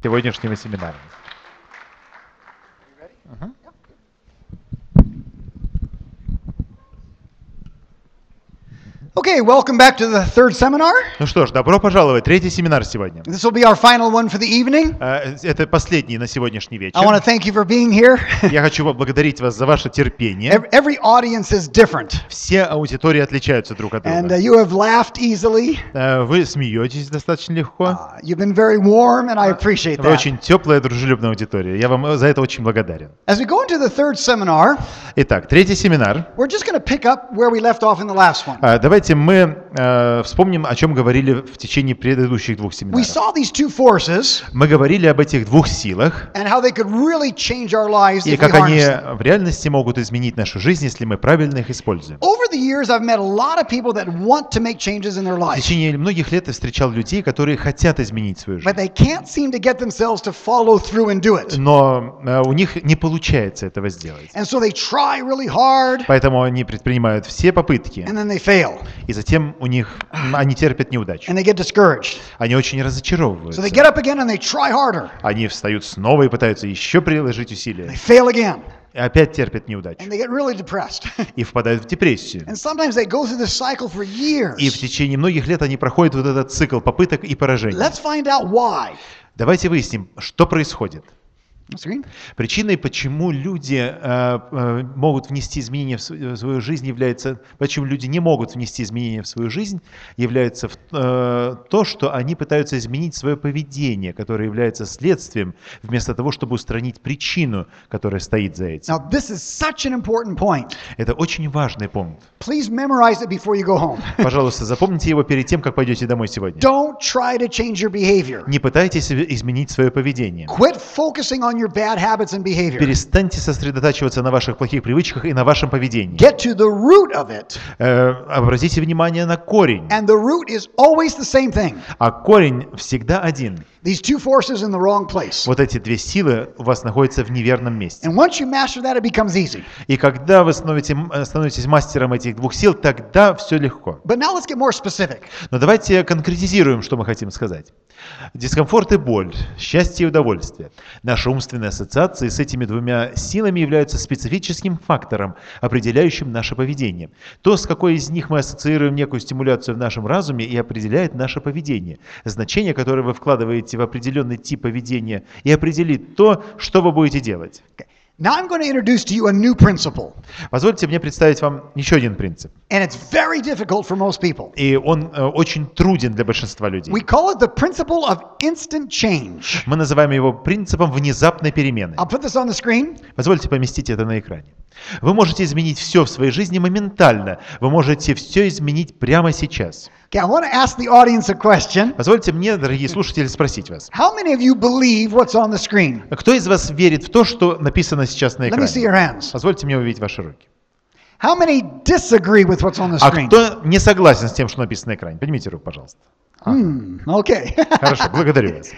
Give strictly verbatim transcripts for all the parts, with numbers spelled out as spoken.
сегодняшнего семинара. Uh-huh. Okay, welcome back to the third seminar. Ну что ж, добро пожаловать. Третий семинар сегодня. This will be our final one for the evening. Uh, это последний на сегодняшний вечер. I want to thank you for being here. Я хочу поблагодарить вас за ваше терпение. Every audience is different. Все аудитории отличаются друг от друга. And uh, you have laughed easily. Uh, вы смеетесь достаточно легко. Uh, you've been very warm, and I appreciate that. Вы очень теплая, дружелюбная аудитория. Я вам за это очень благодарен. As we go into the third seminar, Итак, третий семинар. we're just going to pick up where we left off in the last one. Uh, давайте мы uh, вспомним, о чем говорили в течение предыдущих двух We семинаров. saw these two forces Мы говорили об этих двух силах and how they could really change our lives и if we как они harness them. в реальности могут изменить нашу жизнь, если мы правильно их используем. Over the years, I've met a lot of people that want to make changes in their В life, течение многих лет я встречал людей, которые хотят изменить свою but жизнь, they can't seem to get themselves to follow through and do it. но э, у них не получается этого сделать. And so they try really hard, Поэтому они предпринимают все попытки, and then they fail, и затем у них м, они терпят неудачу. and they get discouraged. Они очень So they разочаровываются. get up again and they try harder. Они встают снова и пытаются еще приложить They усилия. fail again, И опять терпят неудачу. and they get really depressed. И впадают в депрессию. And sometimes they go through this cycle for years. И в течение многих лет они проходят вот этот цикл попыток и поражений. Let's find out why. Давайте выясним, что происходит. On screen. Причиной, почему люди э, э, могут внести изменения в свою, в свою жизнь, является, почему люди не могут внести изменения в свою жизнь, является в, э, то, что они пытаются изменить свое поведение, которое является следствием, вместо того, чтобы устранить причину, которая стоит за этим. Now, this is such an important point. Это очень важный пункт. Please memorize it before you go home. Пожалуйста, запомните его перед тем, как пойдете домой сегодня. Don't try to change your behavior. Не пытайтесь изменить свое поведение. Quit focusing on your bad habits and behavior. Перестаньте сосредотачиваться на ваших плохих привычках и на вашем поведении. Get to the root of it. Э, обратите внимание на корень. And the root is always the same thing. А корень всегда один. These two forces in the wrong place. Вот эти две силы у вас находятся в неверном месте. And once you master that, it becomes easy. И когда вы становитесь, становитесь мастером этих двух сил, тогда все легко. But now let's get more specific. Но давайте конкретизируем, что мы хотим сказать. Дискомфорт и боль, счастье и удовольствие. Наши умственные ассоциации с этими двумя силами являются специфическим фактором, определяющим наше поведение. То, с какой из них мы ассоциируем некую стимуляцию в нашем разуме, и определяет наше поведение. Значение, которое вы вкладываете в определенный тип поведения, и определит то, что вы будете делать. Now I'm going to introduce to you a new principle. Позвольте мне представить вам еще один принцип. And it's very difficult for most people. И он э, очень труден для большинства людей. We call it the principle of instant change. Мы называем его принципом внезапной перемены. I'll put this on the screen. Позвольте поместить это на экране. Вы можете изменить все в своей жизни моментально. Вы можете все изменить прямо сейчас. Okay, I want to ask the audience a question. Позвольте мне, дорогие слушатели, спросить вас. How many of you believe what's on the screen? Кто из вас верит в то, что написано сейчас на Let me see your экране? hands. Позвольте мне увидеть ваши руки. How many disagree with what's on the А screen? кто не согласен с тем, что написано на экране? Поднимите руку, пожалуйста. Hmm, okay. Хорошо, благодарю вас.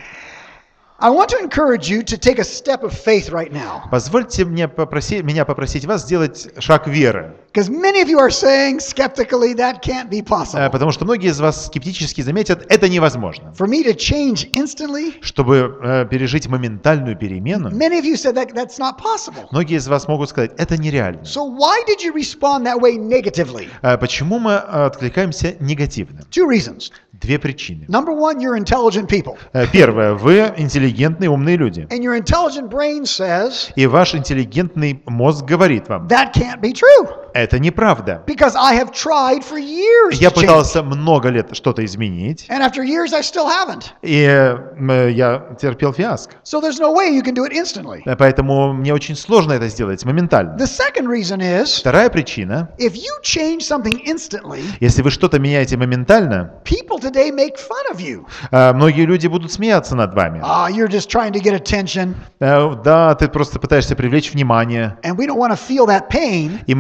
I want to encourage you to take a step of faith right now. Позвольте мне попросить, меня попросить вас сделать шаг веры. Because many of you are saying skeptically that can't be Э, possible. Потому что многие из вас скептически заметят, это невозможно. For me to change instantly, Чтобы э, пережить моментальную перемену, many of you said that that's not possible. многие из вас могут сказать, это нереально. So why did you respond that way negatively? Э, Почему мы э, откликаемся негативно? Two reasons. Две причины. Number one, you're intelligent people. Э, Первое, вы интеллигентные, умные люди. And your intelligent brain says, И ваш интеллигентный мозг говорит вам, that can't be true. это неправда. Because I have tried for years Я to change. пытался много лет что-то изменить, And after years, I still haven't. и э, я терпел фиаско. So there's no way you can do it instantly. Э, Поэтому мне очень сложно это сделать моментально. The second reason is, Вторая причина, if you change something instantly, если вы что-то меняете моментально, people today make fun of you. э, многие люди будут смеяться над вами. Ah, you're just trying to get attention, Э, Да, ты просто пытаешься привлечь внимание, and we don't want to feel that pain, и мы не хотим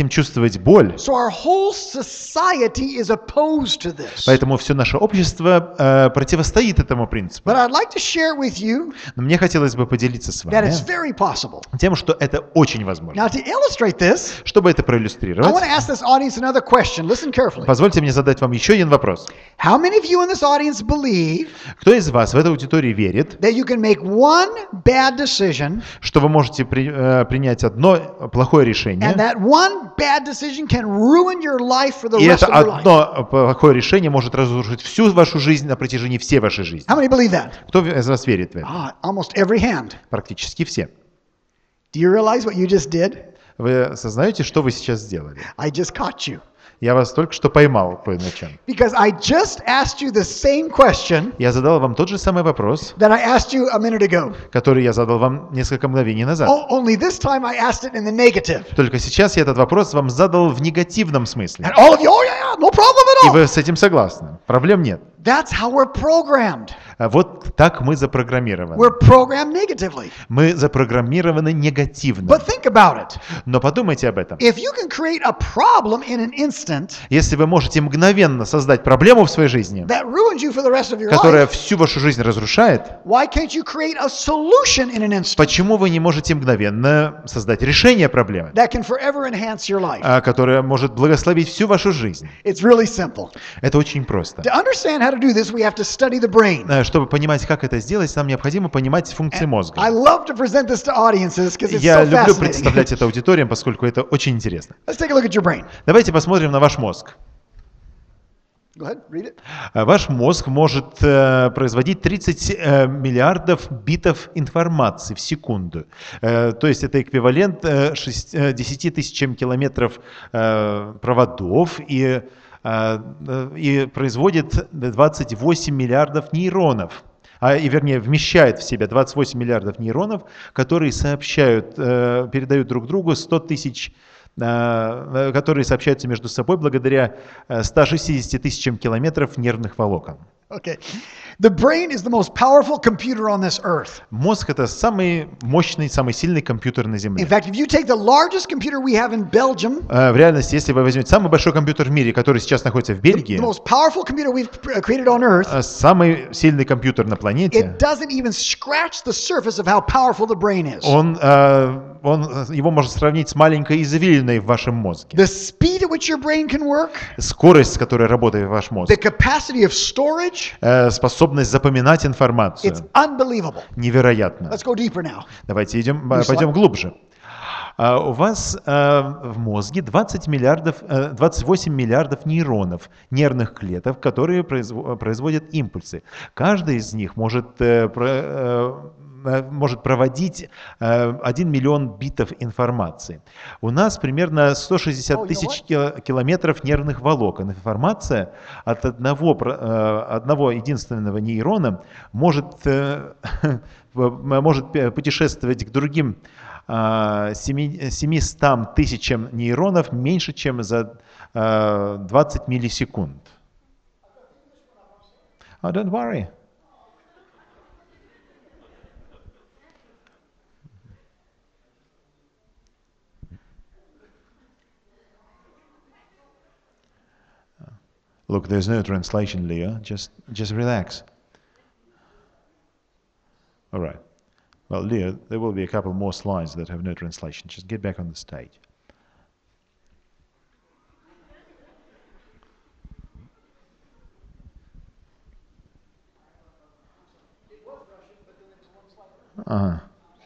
хотим чувствовать боль, So our whole society is opposed to this. поэтому все наше общество э, противостоит этому принципу. But I'd like to share with you Но мне хотелось бы поделиться с that вами it's very possible. тем, что это очень возможно. Now, to illustrate this, Чтобы это I проиллюстрировать, want to ask this audience another question. Listen carefully. позвольте мне задать вам еще один вопрос. How many of you in this audience believe Кто из вас в этой аудитории верит, that you can make one bad decision что вы можете при- э, принять одно плохое решение, and that one bad decision can ruin your life for the и rest это of your life? одно плохое решение может разрушить всю вашу жизнь на протяжении всей вашей жизни? How many believe that? Кто из вас верит в это? Ah, almost every hand. Практически все. Do you realize what you just did? Вы осознаете, что вы сейчас сделали? I just caught you. Я вас только что поймал кое на чем. Because I just asked you the same question Я задал вам тот же самый вопрос, that I asked you a minute ago. который я задал вам несколько мгновений назад. O- only this time I asked it in the negative. Только сейчас я этот вопрос вам задал в негативном смысле. And all of you, oh yeah, yeah, no problem И at all. вы с этим согласны. Проблем нет. That's how we're programmed. А вот так мы запрограммированы. We're programmed negatively. Мы запрограммированы негативно. But think about it. Но подумайте об этом. If you can create a problem in an instant Если вы можете мгновенно создать проблему в своей жизни, that ruins you for the rest of your которая life, всю вашу жизнь разрушает, why can't you create a solution in an instant почему вы не можете мгновенно создать решение проблемы, that can forever enhance your life? а, которое может благословить всю вашу жизнь? It's really simple. Это очень просто. To understand how to do this, we have to study the brain. Э, Чтобы понимать, как это сделать, нам необходимо понимать функции I мозга. love to present this to audiences because it's Я so люблю fascinating. представлять это аудиториям, поскольку это очень интересно. Let's take a look at your brain. Давайте посмотрим на ваш мозг. Go ahead, read it. А Ваш мозг может э, производить тридцать э, миллиардов битов информации в секунду. Э, то есть это эквивалент э, шесть- э, десяти тысячам километров э, проводов и, э, э, и производит двадцать восемь миллиардов нейронов. А, и вернее, вмещает в себя двадцать восемь миллиардов нейронов, которые сообщают, э, передают друг другу сто тысяч, э, которые сообщаются между собой благодаря э, ста шестидесяти тысячам километров нервных волокон. Okay. The brain is the most powerful computer on this earth. Мозг — это самый мощный, самый сильный компьютер на In Земле. fact, if you take the largest computer we have in Belgium, Э, В реальности, если вы возьмете самый большой компьютер в мире, который сейчас находится в the Бельгии, most powerful computer we've uh, created on earth, э, самый сильный компьютер на планете, it doesn't even scratch the surface of how powerful the brain is. он, э, он, э, его можно сравнить с маленькой извилиной в вашем мозге. The speed at which your brain can work, Скорость, с которой работает ваш мозг, the capacity of storage, э, способность запоминать информацию. it's unbelievable. Невероятно. Let's go deeper now. Давайте идем, Ну, пойдем слава- глубже. А, У вас э, в мозге двадцать миллиардов, э, двадцать восемь миллиардов нейронов, нервных клеток, которые произво- производят импульсы. Каждый из них может, э, про- э, э, может проводить э, один миллион битов информации. У нас примерно сто Oh, шестьдесят you know тысяч ки- километров нервных волокон. Информация от одного, про- э, одного единственного нейрона может, э, может п- путешествовать к другим а, семи- семистам тысячам нейронов меньше, чем за а, двадцать миллисекунд. Oh, don't worry. Look, there's no translation, Leo. Just, just relax. All right. Well, Leo, there will be a couple more slides that have no translation. Just get back on the stage. Uh-huh.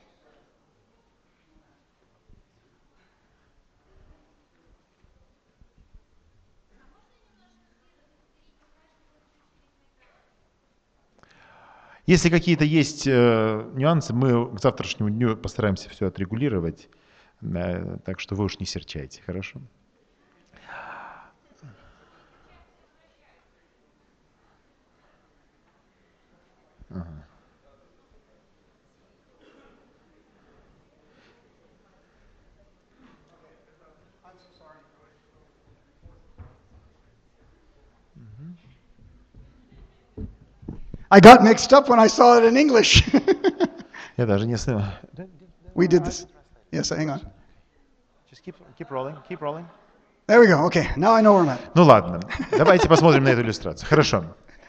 Если какие-то есть э, нюансы, мы к завтрашнему дню постараемся все отрегулировать, э, так что вы уж не серчайте, хорошо? Ага. I got mixed up when I saw it in English. Я даже не знаю. We did this. Yes, hang on. Just keep, keep rolling, keep rolling. There we go. Okay, now I know where I'm at. Ну ладно, давайте посмотрим на эту иллюстрацию. Хорошо.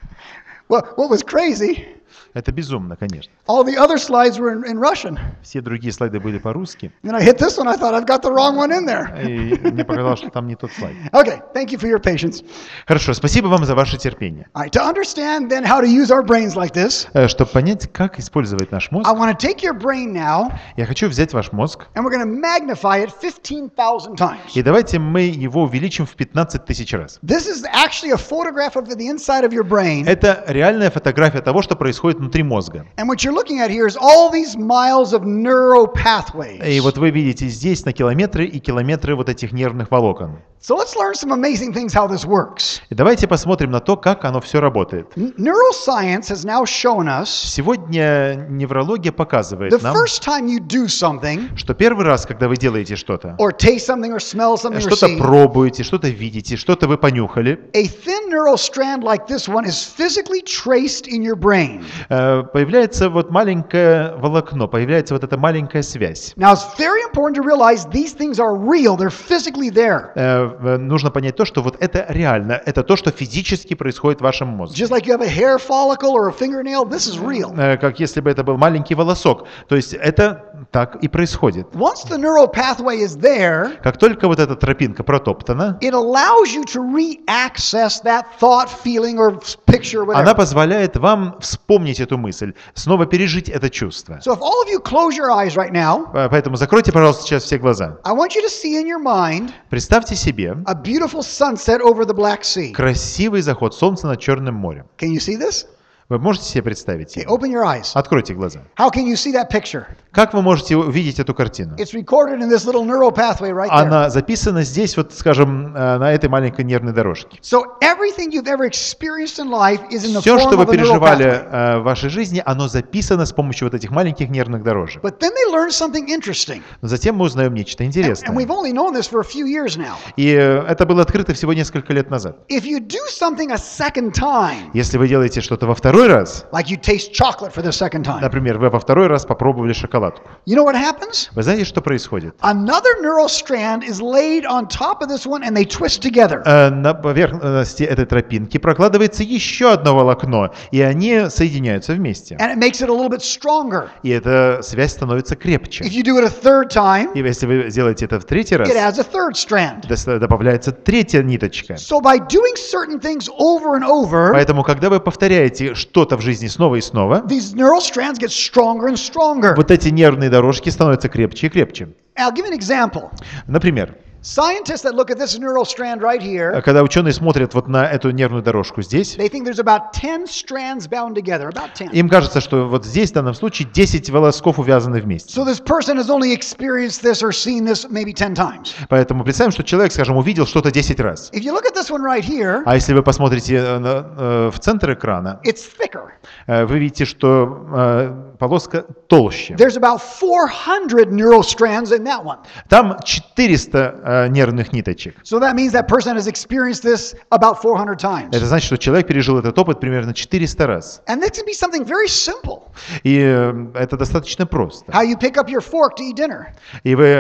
Well, what was crazy, Это безумно, конечно. all the other slides were in, in Russian. Все другие слайды были по-русски, And then I hit this one, I thought I've got the wrong one in there. и мне показалось, что там не тот слайд. Okay, thank you for your patience. Хорошо, спасибо вам за ваше терпение. All right, to understand then how to use our brains like this, Э, Чтобы понять, как использовать наш мозг, I want to take your brain now я хочу взять ваш мозг, and we're going to magnify it fifteen thousand times. и давайте мы его увеличим в пятнадцать тысяч раз. This is actually a photograph of the inside of your brain. Это реальная фотография того, что происходит внутри мозга. And what you're looking at here is all these miles of neural pathways. И вот вы видите здесь на километры и километры вот этих нервных волокон. So let's learn some amazing things how this works. И давайте посмотрим на то, как оно все работает. N- Neuroscience has now shown us Сегодня неврология the показывает нам, first time you do something, что первый раз, когда вы делаете что-то, or taste something, or smell something, or что-то see, пробуете, что-то видите, что-то вы понюхали, a thin neural strand like this one is physically traced in your brain. э, появляется вот маленькое волокно, появляется вот эта маленькая связь. Now it's very important to realize these things are real, they're physically there. Э, э, Нужно понять то, что вот это реально, это то, что физически происходит в вашем мозге. Just like you have a hair follicle or a fingernail, this is real. Э, Как если бы это был маленький волосок. То есть это так и происходит. Once the neural pathway is there, Как только вот эта тропинка протоптана, it allows you to re-access that thought, feeling, or picture, or она whatever. позволяет вам вспомнить эту мысль, снова пережить это чувство. So if all of you close your eyes right now, Э, Поэтому закройте, пожалуйста, сейчас все глаза. I want you to see in your mind Представьте себе a beautiful sunset over the Black Sea. красивый заход солнца над Черным морем. Can you see this? Вы можете себе представить? Okay, его? open your eyes. Откройте глаза. How can you see that picture? Как вы можете увидеть эту картину? It's recorded in this little neural pathway right there. Она записана здесь, вот, скажем, э, на этой маленькой нервной дорожке. So everything you've ever experienced in life is in the Все, form что вы of a neural переживали pathway. э, в вашей жизни, оно записано с помощью вот этих маленьких нервных дорожек. But then they learned something interesting. Но затем мы узнаем нечто And интересное. we've only known this for a few years now. И э, это было открыто всего несколько лет назад. If you do something a second time, Если вы делаете что-то во второй раз, like you taste chocolate for the second time, например, вы во второй раз попробовали шоколадку, you know what happens? вы знаете, что происходит? Another neural strand is laid on top of this one and they twist together. Э, На поверхности этой тропинки прокладывается еще одно волокно, и они соединяются вместе. And it makes it a little bit stronger. И эта связь становится крепче. If you do it a third time, И если вы сделаете это в третий раз, it adds a third strand. дос- добавляется третья ниточка. So by doing certain things over and over, Поэтому, когда вы повторяете что-то в жизни снова и снова, these neural strands get stronger and stronger. вот эти нервные дорожки становятся крепче и крепче. I'll give you an example. Например, Scientists that look at this neural strand right here, когда ученые смотрят вот на эту нервную дорожку здесь, they think there's about ten strands bound together, about ten. им кажется, что вот здесь в данном случае десять волосков увязаны вместе. So this person has only experienced this or seen this maybe ten times. Поэтому представим, что человек, скажем, увидел что-то десять раз. If you look at this one right here, А если вы посмотрите э, на- э, в центр экрана, it's thicker. э, вы видите, что э, полоска толще. There's about four hundred neural strands in that one. Там четыреста э, нервных ниточек. So that means that person has experienced this about four hundred times. Это значит, что человек пережил этот опыт примерно четыреста раз. And this can be something very simple. И э, это достаточно просто. How you pick up your fork to eat dinner. И вы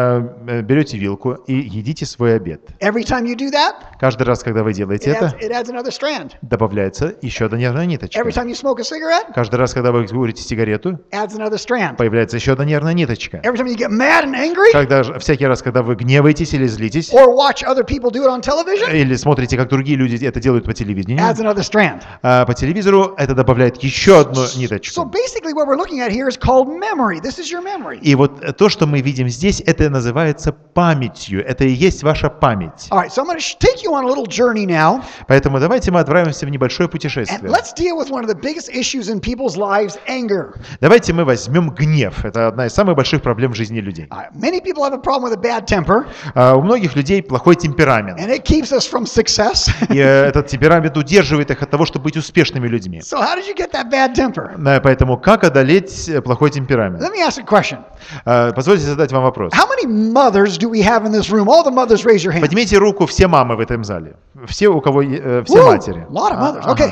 э, берете вилку и едите свой обед. Every time you do that, Каждый раз, когда вы делаете it adds, это, it adds another strand. добавляется еще одна нервная ниточка. Every time you smoke a cigarette, Каждый раз, когда вы курите сигарету, adds another strand. появляется еще одна нервная ниточка. Every time you get mad and angry, Когда, ж- всякий раз, когда вы гневаетесь или злитесь, or watch other people do it on television, или смотрите, как другие люди это делают по телевидению, adds another strand. а по телевизору это добавляет еще одну So ниточку. basically what we're looking at here is called memory. This is your memory. И вот то, что мы видим здесь, это называется памятью. Это и есть ваша память. All right, so I'm going to take you on a little journey now, Поэтому давайте мы отправимся в небольшое and путешествие. let's deal with one of the biggest issues in people's lives, anger. Давайте мы возьмем гнев. Это одна из самых больших проблем в жизни людей. All right, many people have a problem with a bad temper, А у многих людей плохой темперамент. and it keeps us from success. И э, этот темперамент удерживает их от того, чтобы быть успешными людьми. So how did you get that bad temper? Э, Поэтому как одолеть э, плохой темперамент? Let me ask a question. Э, Позвольте задать вам вопрос. How many mothers do we have in this room? All the mothers raise your hand. Поднимите руку все мамы в этом зале. Все, у кого е- э, все Woo, матери. a lot of А, mothers. ага. Okay.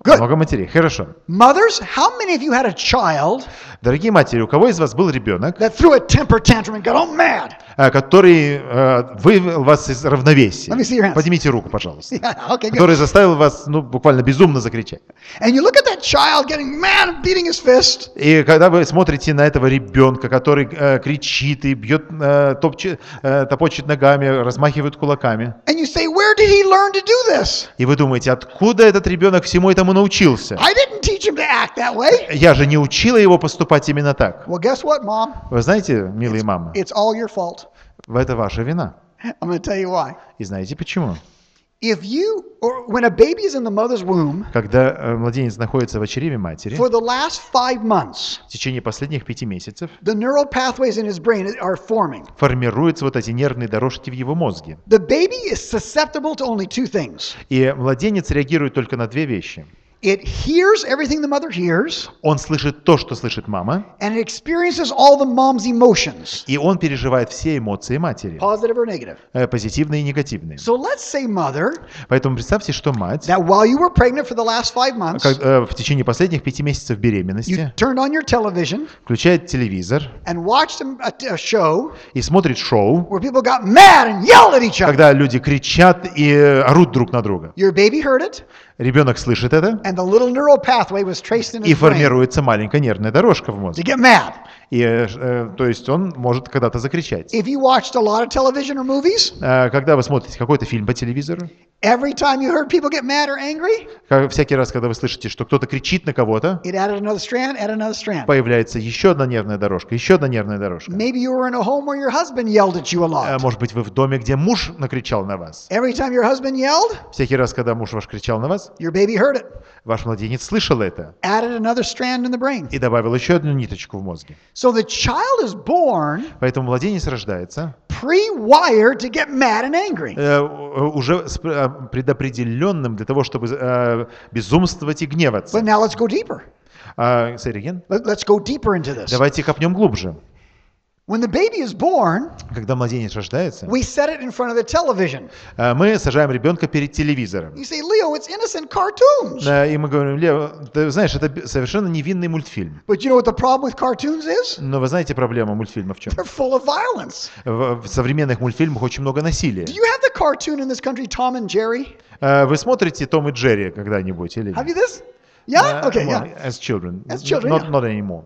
Good. Много матерей. Хорошо. Mothers, how many of you had a child Дорогие матери, у кого из вас был ребенок, that threw a temper tantrum and got all mad? а, который э, вывел вас из равновесия? Let me see your hands. Поднимите руку, пожалуйста. Yeah, okay, good. Который заставил вас, ну, буквально безумно закричать. And you look at that child getting mad and beating his fist. И когда вы смотрите на этого ребенка, который э, кричит и бьет, э, топчет, э, топочет ногами, размахивает кулаками, And you say, where did he learn to do this? и вы думаете, откуда этот ребенок всему этому научился? I didn't teach him to act that way. Я же не учила его поступать именно так. Well, guess what, Mom? Вы знаете, милые мамы, It's all your fault. это ваша вина. I'm going to tell you why. И знаете почему? If you, or when a baby is in the mother's womb, Когда э, младенец находится в чреве матери, for the last five months, в течение последних пяти месяцев the neural pathways in his brain are forming. формируются вот эти нервные дорожки в его мозге. The baby is susceptible to only two things. И младенец реагирует только на две вещи. It hears everything the mother hears, Он слышит то, что слышит мама, and it experiences all the mom's emotions, и он переживает все эмоции матери, positive or negative. э, позитивные и негативные. So let's say, mother, Поэтому представьте, что мать that while you were pregnant for the last five months, как, э, в течение последних пяти месяцев you беременности turned on your television включает телевизор and watched a, a, a show и смотрит шоу, where people got mad and yelled at each other. когда люди кричат и э, орут друг на друга. Your baby heard it, Ребенок слышит это, and the little neural pathway was traced in и his brain формируется маленькая нервная дорожка в to мозге. get mad. И, э, э, то есть он может когда-то закричать. If you watched a lot of television or movies, Э, Когда вы смотрите какой-то фильм по телевизору, every time you heard people get mad or angry, как- всякий раз, когда вы слышите, что кто-то кричит на кого-то, it added another strand, added another strand. появляется еще одна нервная дорожка, еще одна нервная дорожка. Maybe you were in a home where your husband yelled at you a Э, lot. Может быть, вы в доме, где муж накричал на вас. Every time your husband yelled, Всякий раз, когда муж ваш кричал на вас, your baby heard it, ваш младенец слышал это added another strand in the brain. и добавил еще одну ниточку в мозге. So the child is born Поэтому младенец рождается pre-wired to get mad and angry. э, уже с- э, предопределенным для того, чтобы э, безумствовать и гневаться. But now let's go deeper. А, say it again. Let- Let's go deeper into this. Давайте копнем глубже. When the baby is born, Когда младенец рождается, we set it in front of the television. э, мы сажаем ребенка перед телевизором. You say, Leo, it's innocent cartoons. Э, И мы говорим: Лео, ты знаешь, это б- совершенно невинный мультфильм. But you know what the problem with cartoons is? Но вы знаете, проблема мультфильма в чем? They're full of violence. В, в современных мультфильмах очень много насилия. Do you have the cartoon in this country, Tom and Jerry? Э, Вы смотрите Том и Джерри когда-нибудь или Have you нет? this? Yeah? Э, Okay, well, yeah. As children. As children, Not, yeah. not anymore.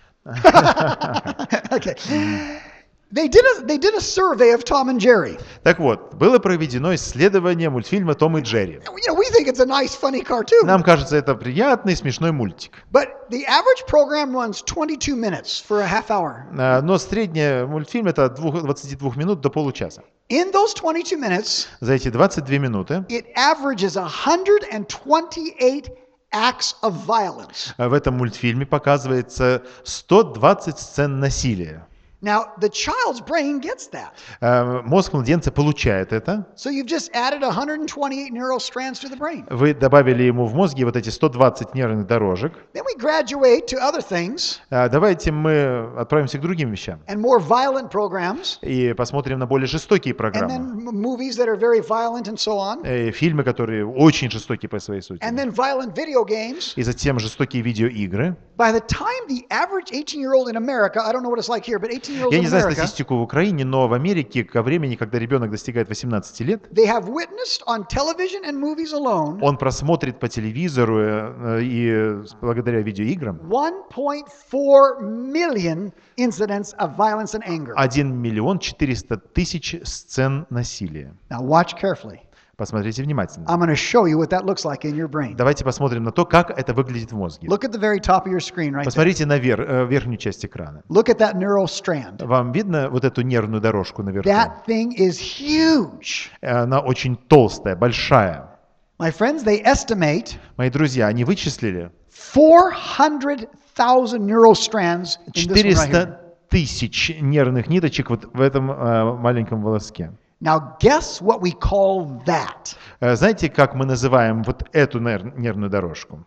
Okay. They did a they did a survey of Tom and Jerry. Так вот, было проведено исследование мультфильма «Том и Джерри». You know, we think it's a nice, funny cartoon. Нам кажется, это приятный, смешной мультик. But the average program runs twenty-two minutes for a half hour. А, Но средний мультфильм — это от двух- двадцати двух минут до получаса. In those twenty-two minutes, За эти двадцать две минуты it averages one hundred twenty-eight acts of violence. а, в этом мультфильме показывается сто двадцать сцен насилия. Now, the child's brain gets that. А, Мозг младенца получает это. So you've just added one hundred twenty-eight neural strands to the brain. Вы добавили ему в мозге вот эти сто двадцать нервных дорожек. Then we graduate to other things А, Давайте мы отправимся к другим вещам and more violent programs, и посмотрим на более жестокие and программы. then m- movies that are very violent and so on, Э, Фильмы, которые очень жестокие по своей сути. and then violent video games. И затем жестокие видеоигры. By the time the average eighteen-year-old in America, I don't know what it's like here, but eighteen-year-olds Я in не знаю America, статистику в Украине, но в Америке ко времени, когда ребенок достигает восемнадцати лет, they have witnessed on television and movies alone он просмотрит по телевизору э, и э, благодаря видеоиграм one point four million incidents of violence and anger. один миллион четыреста тысяч сцен насилия. Now watch carefully. Посмотрите внимательно. I'm going to show you what that looks like in your brain. Давайте посмотрим на то, как это выглядит в мозге. Look at the very top of your screen right there. Посмотрите на вер- э, верхнюю часть экрана. Look at that neural strand. Вам видно вот эту нервную дорожку наверху? That thing is huge. Она очень толстая, большая. My friends, they estimate Мои друзья, они вычислили four hundred thousand neural strands in this one right here. четыреста тысяч нервных ниточек вот в этом э, маленьком волоске. Now guess what we call that? Э, Знаете, как мы называем вот эту нер- нервную дорожку?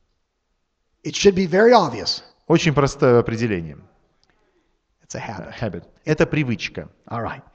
It should be very obvious. Очень простое определение. It's a habit. Habit. Это привычка. All right.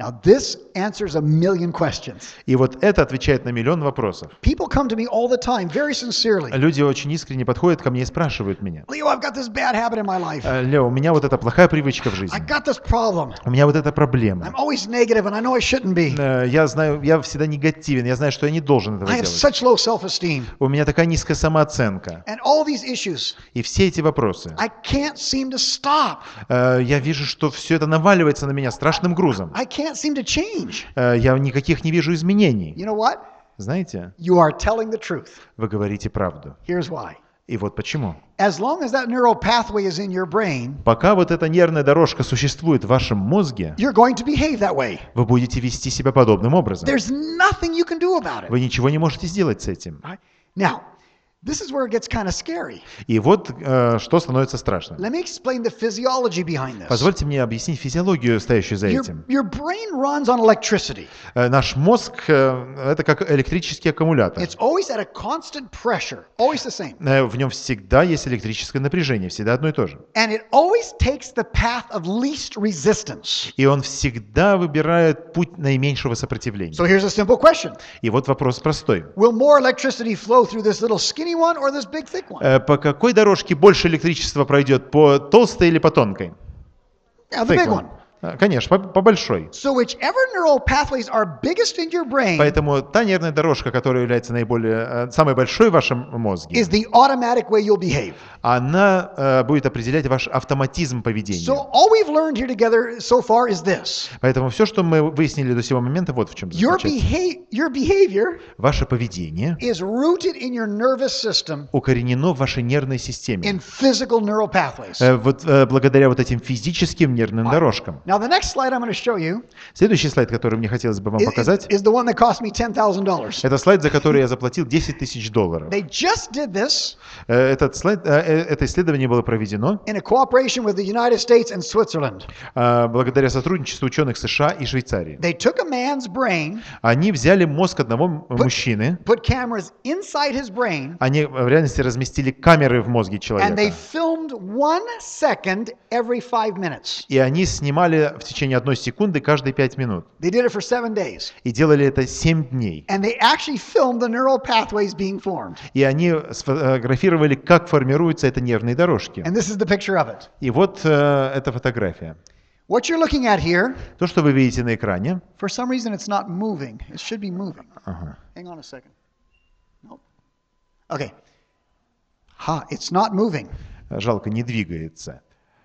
Now, this answers a million questions. И вот это отвечает на миллион вопросов. People come to me all the time, very sincerely. Люди очень искренне подходят ко мне и спрашивают меня: Leo, I've got this bad habit in my life. «Э, Лео, у меня вот эта плохая привычка в I жизни. got this problem. У меня вот эта проблема. I'm always negative, and I know I shouldn't be. Э, Я знаю, я всегда негативен, я знаю, что я не должен этого I have делать. such low self-esteem. У меня такая низкая самооценка. And all these issues, И все эти вопросы. I can't seem to stop. Э, Я вижу, что все это наваливается на меня страшным грузом. I can't seem to change. Э, Я никаких не вижу изменений. You know what? Знаете, You are telling the truth. вы говорите правду. Here's why. И вот почему. As long as that neural pathway is in your brain, Пока вот эта нервная дорожка существует в вашем мозге, you're going to behave that way. вы будете вести себя подобным образом. There's nothing you can do about it. Вы ничего не можете сделать с этим. Right? Now, this is where it gets kind of scary. И вот э, что становится страшным. Let me explain the physiology behind this. Позвольте мне объяснить физиологию, стоящую за Your, этим. your brain runs on electricity. Э, Наш мозг э, это как электрический аккумулятор. It's always at a constant pressure, always the same. Э, В нем всегда есть электрическое напряжение, всегда одно и то же. And it always takes the path of least resistance. И он всегда выбирает путь наименьшего сопротивления. So here's a simple question. И вот вопрос простой. Will more electricity flow through this little skinny one or this big thick one? Э, По какой дорожке больше электричества пройдет? По толстой или по тонкой? Yeah, the Thick big one. one. Э, Конечно, по, по большой. So whichever neural pathways are biggest in your brain Поэтому та нервная дорожка, которая является наиболее, э, самой большой в вашем мозге, is the automatic way you'll behave. она э, будет определять ваш автоматизм поведения. So all we've learned here together so far is this. Поэтому все, что мы выяснили до сего момента, вот в чем Your, заключается. beha- your behavior Ваше поведение is rooted in your nervous system укоренено в вашей нервной системе. in physical neural pathways. Э, Вот э, благодаря вот этим физическим нервным дорожкам. Now, the next slide I'm going to show you Следующий слайд, который мне хотелось бы вам is, показать, is the one that cost me ten thousand dollars. это слайд, за который я заплатил десять тысяч долларов. They just did this Э, Этот слайд, э, э, это исследование было проведено in a cooperation with the United States and Switzerland. э, благодаря сотрудничеству ученых США и Швейцарии. They took a man's brain, Они взяли мозг одного м- мужчины, put cameras inside his brain, они в реальности разместили камеры в мозге and they человека. filmed one second every five minutes. И они снимали в течение одной секунды каждые пять минут. They did it for seven days. И делали это семь дней. And they actually filmed the neural pathways being formed. И они сфотографировали, как формируются эти нервные дорожки. And this is the picture of it. И вот э, эта фотография. What you're looking at here, То, что вы видите на экране, for some reason it's not moving. It should be moving. ага. Hang on a second. Nope. Okay. Ha, it's not moving. жалко, не двигается.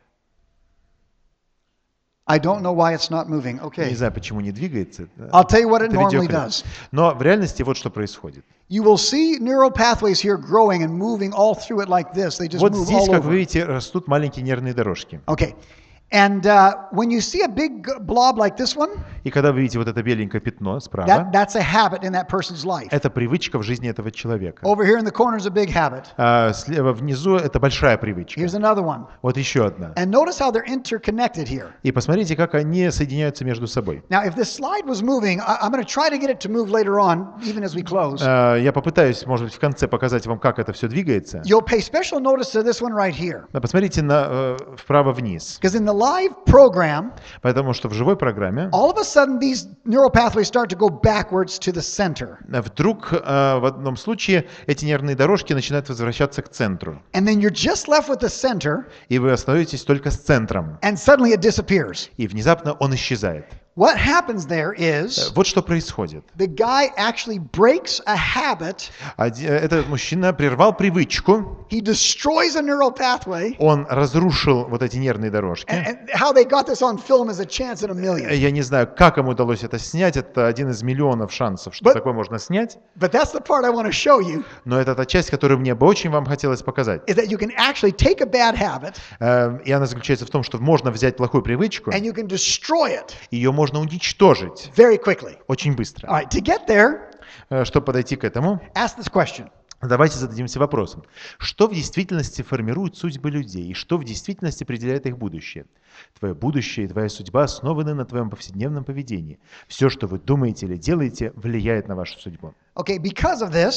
I don't know why it's not moving. Я Okay. не знаю, почему не двигается. I'll tell you what it Это normally видеоклип. does. Но в реальности вот что происходит. You will see neural pathways here growing and moving all through it like this. They just Вот move здесь, all как вы over. видите, растут маленькие нервные дорожки. Okay. And uh, when you see a big blob like this one, И когда вы видите вот это беленькое пятно справа, that, that's a habit in that person's life. это привычка в жизни этого человека. Over here in the corner is a big habit. А слева внизу это большая привычка. Here's another one. Вот еще одна. And notice how they're interconnected here. И посмотрите, как они соединяются между собой. Now, if this slide was moving, I, I'm going to try to get it to move later on, even as we close. А, Я попытаюсь, может быть, в конце показать вам, как это все двигается. You'll pay special notice to this one right here. Да, посмотрите на, э, вправо-вниз. Because in the live program, Потому что в живой программе all of a sudden these neural pathways start to go backwards to the center. вдруг э, в одном случае эти нервные дорожки начинают возвращаться к центру. And then you're just left with the center, И вы остаетесь только с центром. and suddenly it disappears. И внезапно он исчезает. What happens there is Вот что происходит. the guy actually breaks a habit. Оди- Этот мужчина прервал привычку, He destroys a neural pathway. он разрушил вот эти нервные дорожки. And, and how they got this on film is a chance in a million. Я не знаю, как ему удалось это снять, это один из миллионов шансов, что But- такое можно снять. But that's the part I want to show you, Но это та часть, которую мне бы очень вам хотелось показать. is that you can actually take a bad habit Э, И она заключается в том, что можно взять плохую привычку, and you can destroy it ее можно уничтожить very quickly. очень All быстро. right, to get there, Э, Чтобы подойти к этому, ask this question. давайте зададимся вопросом. Что в действительности формирует судьбы людей и что в действительности определяет их будущее? Твое будущее и твоя судьба основаны на твоем повседневном поведении. Все, что вы думаете или делаете, влияет на вашу судьбу. Okay, because of this,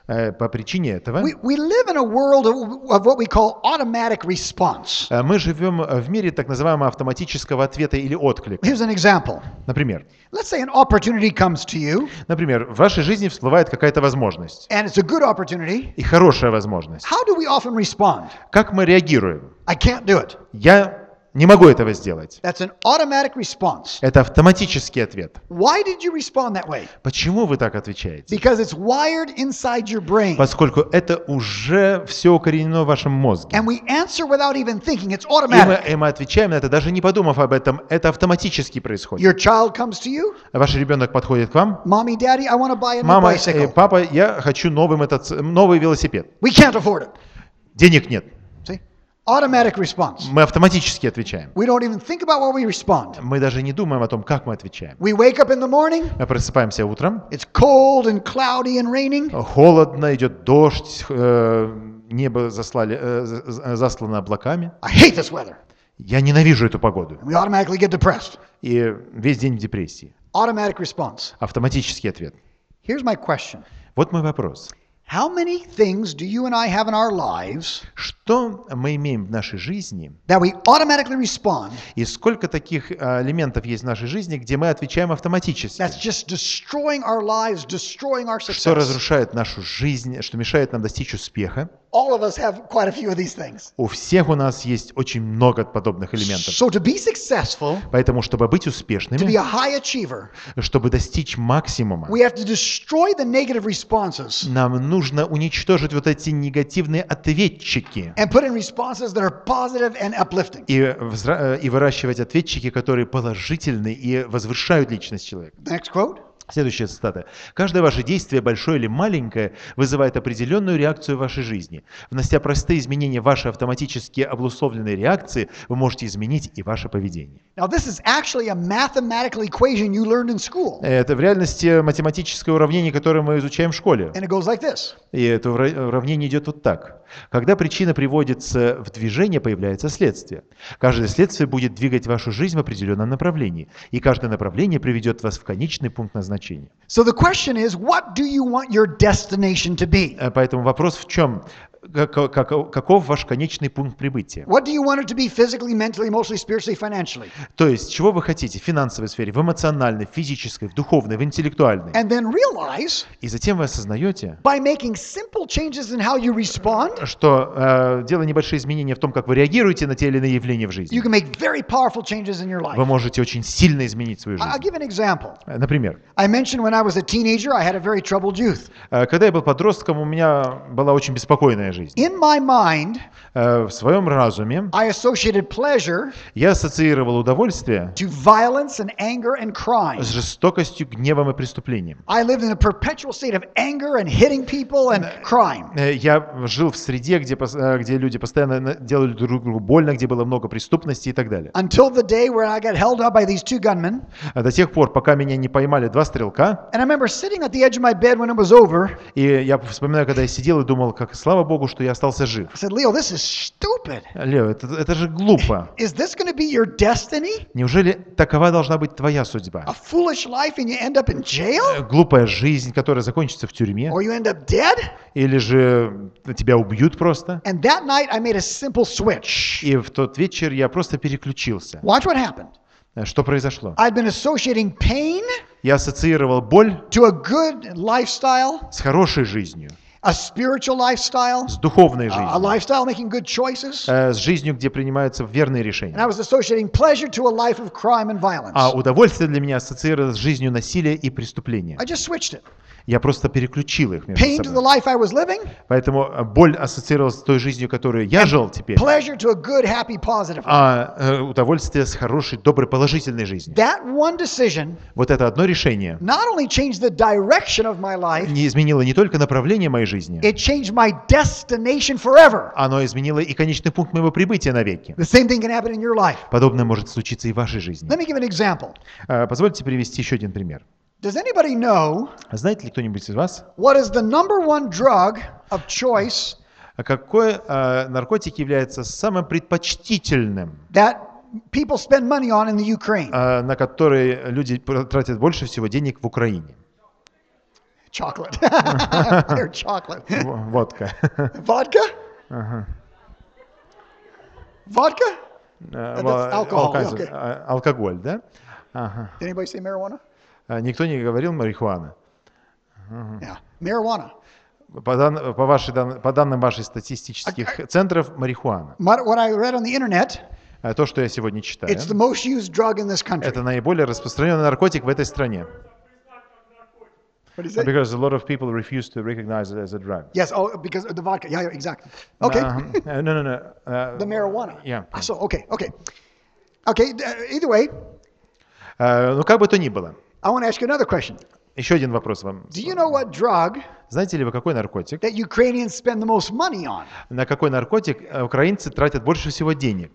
Э, По причине этого We, we live in a world of, of what we call automatic response. э, мы живем в мире так называемого автоматического ответа или отклика. Here's an example. Например, Let's say an opportunity comes to you, например, в вашей жизни всплывает какая-то возможность, and it's a good opportunity. и хорошая возможность. How do we often respond? Как мы реагируем? I can't do it. Я не могу этого сделать. That's an automatic response. Это автоматический ответ. Why did you respond that way? Почему вы так отвечаете? Because it's wired inside your brain. Поскольку это уже все укоренено в вашем мозге. And we answer without even thinking. It's И мы, automatic. и мы отвечаем на это, даже не подумав об этом. Это автоматически происходит. Your child comes to you. Ваш ребенок подходит к вам. Mommy, daddy, I want to buy a new Мама, э, bicycle. папа, я хочу новый, мотоци- новый велосипед. We can't afford it. Денег нет. See? Automatic response. Мы автоматически отвечаем. We don't even think about what we respond. Мы даже не думаем о том, как мы отвечаем. We wake up in the morning. Мы просыпаемся утром. It's cold and cloudy and raining. Холодно, идет дождь, э, небо заслали, э, за- заслано облаками. I hate this weather. Я ненавижу эту погоду. And we automatically get depressed. И весь день в депрессии. Automatic response. Автоматический ответ. Here's my question. Вот мой вопрос. How many things do you and I have in our lives Что мы имеем в нашей жизни, that we automatically respond и сколько таких э, элементов есть в нашей жизни, где мы отвечаем автоматически, that's just destroying our lives, destroying our что success? разрушает нашу жизнь, что мешает нам достичь успеха? All of us have quite a few of these things. У всех у нас есть очень много подобных элементов. So to be successful, Поэтому, чтобы быть to be успешными, a high achiever, чтобы достичь максимума, we have to destroy the negative responses нам нужно уничтожить вот эти негативные ответчики and put in responses that are positive and uplifting. и, взра- и выращивать ответчики, которые положительны и возвышают личность человека. Next quote. Следующая цитата. «Каждое ваше действие, большое или маленькое, вызывает определенную реакцию в вашей жизни. Внося простые изменения в ваши автоматически обусловленные реакции, вы можете изменить и ваше поведение». Now, this is actually a mathematical equation you learned in school. Это в реальности математическое уравнение, которое мы изучаем в школе. And it goes like this. И это ура- уравнение идет вот так. Когда причина приводится в движение, появляется следствие. Каждое следствие будет двигать вашу жизнь в определенном направлении. И каждое направление приведет вас в конечный пункт назначения. So the question is, what do you want your destination to be? Э, Поэтому вопрос в чем? Как- как- Каков ваш конечный пункт прибытия? What do you want it to be physically, mentally, emotionally, spiritually, financially? То есть, чего вы хотите в финансовой сфере, в эмоциональной, в физической, в духовной, в интеллектуальной? And then realize И затем вы осознаете, by making simple changes in how you respond, что э, делая небольшие изменения в том, как вы реагируете на те или иные явления в you жизни, can make very powerful changes in your life. вы можете очень сильно изменить свою I- I'll жизнь. give an example. Э, Например, I mentioned when I was a teenager, I had a very troubled youth. э, когда я был подростком, у меня была очень беспокойная жизнь. In my mind, Э, В своем разуме I associated pleasure я ассоциировал удовольствие to violence and anger and crime. с жестокостью, гневом и преступлением. I lived in a perpetual state of anger and hitting people and crime. Э, Я жил в среде, где, пос- э, где люди постоянно на- делали друг другу больно, где было много преступности и так далее. Until the day where I got held up by these two gunmen. А До тех пор, пока меня не поймали два стрелка, And I remember sitting at the edge of my bed when it was over. и я вспоминаю, когда я сидел и думал, как слава Богу, что я остался жив. I said, Leo, this is stupid. Лео, это, это же глупо. Is this going to be your destiny? Неужели такова должна быть твоя судьба? A foolish life and you end up in jail? Э, Глупая жизнь, которая закончится в тюрьме, Or you end up dead? или же тебя убьют просто. And that night I made a simple switch. И в тот вечер я просто переключился. Watch what happened. Э, Что произошло? I'd been associating pain Я ассоциировал боль to a good lifestyle, с хорошей жизнью, a spiritual lifestyle, с духовной a жизнью, lifestyle making good choices. э, с жизнью, где принимаются верные And I решения. was associating pleasure to a life of crime and violence. А удовольствие для меня ассоциировалось с жизнью насилия и преступления. I just switched it. Я просто переключил их между Pain to the собой. life I was living, Поэтому э, боль ассоциировалась с той жизнью, которую я жил теперь, pleasure to a good, happy, positive life. а э, удовольствие с хорошей, доброй, положительной жизнью. That one decision Вот это одно решение not only changed the direction of my life, не изменило не только направление моей жизни, it changed my destination forever. оно изменило и конечный пункт моего прибытия навеки. The same thing can happen in your life. Подобное может случиться и в вашей жизни. Let me give an example. Э, Позвольте привести еще один пример. Does anybody know Знаете ли кто-нибудь из вас, what is the number one drug of choice а какой э, наркотик является самым предпочтительным, that people spend money on in the Ukraine? э, на который люди тратят больше всего денег в Украине? Chocolate. They're chocolate. В- Водка. Vodka? Vodka? Э, that's во- alcohol, алкоголь, okay. э, Алкоголь, да? Ага. Did anybody say marijuana? А Никто не говорил марихуана. Yeah. Marijuana. По, дан- по, вашей дан- по данным ваших статистических центров, марихуана. What what I read on the internet, А То, что я сегодня читаю, it's the most used drug in this country. это наиболее распространенный наркотик в этой стране. What is it? Because a lot of people refuse to recognize it as a drug. Yes, oh, because of the vodka. Yeah, yeah, exactly. Okay. Uh, no, no, no. Uh, The marijuana. Yeah. Ah, So, okay, okay. Okay, uh, either way, Uh, ну, как бы то ни было. I want to ask you another question. Еще один вопрос вам. Do you know what drug Знаете ли вы, какой наркотик? that Ukrainians spend the most money on? На какой наркотик э, украинцы тратят больше всего денег?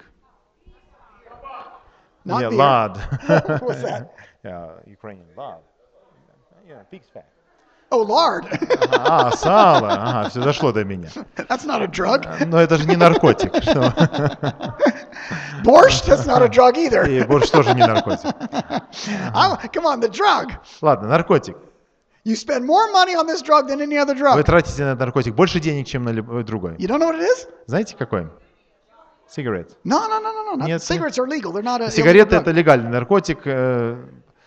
Not Yeah, beer. lard. What's that? Yeah, Ukrainian lard. Yeah, pig's fat. Oh, lard. А, сало. Ага, все дошло до меня. That's not a drug. Но это же не наркотик. Что? Borscht, that's not a drug either. И борщ тоже не наркотик. I'm- come on, the drug. Ладно, наркотик. You spend more money on this drug than any other Вы drug. тратите на наркотик больше денег, чем на любой другой. You don't know what it is? Знаете, какой? Сигарет. No, no, no, no, no. Not, Нет, cigarettes are legal. They're not a Сигареты illegal это drug. легальный наркотик. э,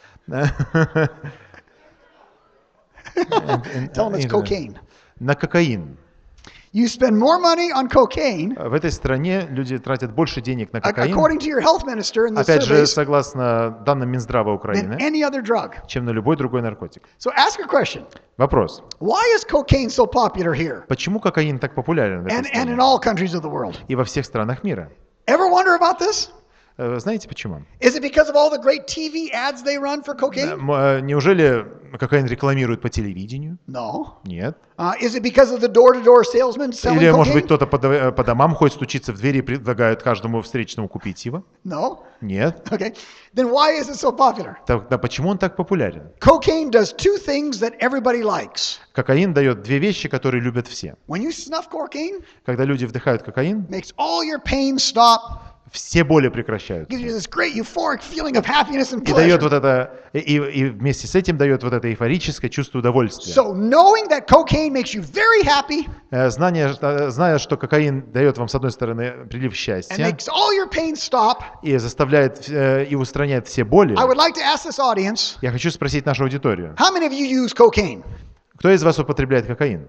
Tell them it's cocaine. На кокаин. You spend more money on cocaine, В этой стране люди тратят больше денег на ac- кокаин, according to your health minister in the опять же, surveys, согласно данным Минздрава than Украины, any other drug. чем на любой другой наркотик. So ask a question. Вопрос. Why is cocaine so popular here Почему кокаин так популярен в этой and, and in стране all countries of the world? и во всех странах мира? Ever wonder about this? Э, Знаете почему? Is it because of all the great T V ads they run for Э, cocaine? м, э, Неужели кокаин рекламируют по телевидению? No. Нет. Uh, is it because of the door-to-door salesmen selling Или, может быть, cocaine? кто-то по до- по домам ходит, стучится в двери и предлагает каждому встречному купить его? No. Нет. Okay. Then why is it so popular? Тогда почему он так популярен? Cocaine does two things that everybody likes. Кокаин дает две вещи, которые любят все. When you snuff cocaine, Когда люди вдыхают кокаин, makes all your pain stop, все боли прекращаются. gives you this great euphoric feeling of happiness and И дает pleasure. вот это, и, и вместе с этим дает вот это эйфорическое чувство удовольствия. So knowing that cocaine makes you very happy Э, Знание, э, зная, что кокаин дает вам, с одной стороны, прилив and счастья makes all your pain stop, и заставляет э, и устраняет все боли, I would like to ask this audience, я хочу спросить нашу аудиторию. how many of you use cocaine? Кто из вас употребляет кокаин?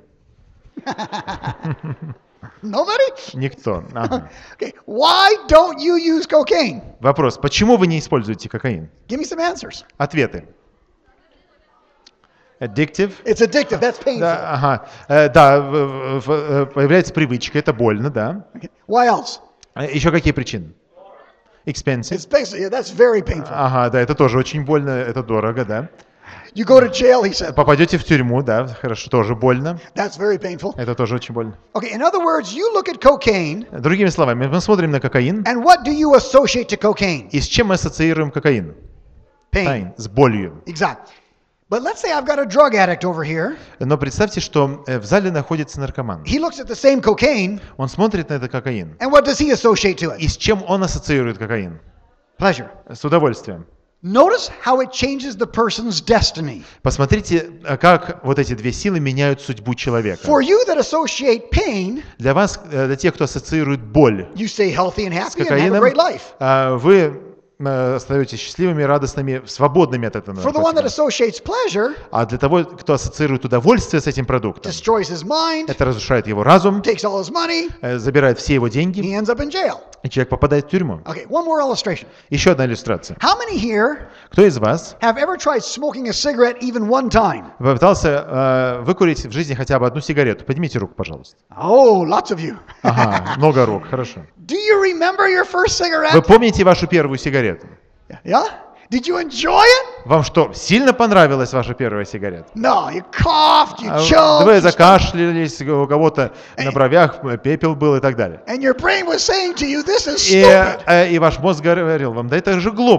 Nobody? Никто. Ага. Okay. Why don't you use cocaine? Вопрос. Почему вы не используете кокаин? Give me some answers. Ответы. Addictive. It's addictive. That's painful. Да, ага. Э, да, в- в- э, появляется привычка, это больно, да. Okay. Why else? Э, Еще какие причины? Expensive. It's basically, yeah, that's very painful. Ага, да, это тоже очень больно, это дорого, да. You go to jail, he said. Попадете в тюрьму, да, хорошо, тоже больно. That's very painful. Это тоже очень больно. Okay, in other words, you look at cocaine, Другими словами, мы смотрим на кокаин, and what do you associate to cocaine? и с чем мы ассоциируем кокаин? Pain. Pain, с болью. Exactly. But let's say I've got a drug addict over here. Но представьте, что э, в зале находится наркоман. He looks at the same cocaine, Он смотрит на этот кокаин. and what does he associate to И it? с чем он ассоциирует кокаин? Pleasure. С удовольствием. Notice how it changes the person's destiny. Посмотрите, э, как вот эти две силы меняют судьбу человека. For you that associate pain, Для вас, э, для тех, кто ассоциирует боль you stay healthy and с happy and have a кокаином, great life. э, вы э, остаетесь счастливыми, радостными, свободными от этого For the one that наркотика. associates pleasure, А для того, кто ассоциирует удовольствие с этим продуктом, destroys his mind, это разрушает его разум, takes all his money, э, забирает все его he деньги, ends up in jail. и человек попадает в тюрьму. Okay, one more illustration. Еще одна иллюстрация. How many here Кто из вас have ever tried smoking a cigarette even one time? попытался э, выкурить в жизни хотя бы одну сигарету? Поднимите руку, пожалуйста. Oh, lots of you. Ага, много рук, хорошо. Do you remember your first Вы cigarette? помните вашу первую сигарету? Yeah? Did you enjoy it? Вам что, сильно понравилась ваша первая сигарета? No, you coughed, you А choked, Вы you stuck- закашлялись, у кого-то на бровях пепел был и так далее. and your brain was saying to you, this is И, stupid. э, и ваш мозг говорил вам, да это же глупо.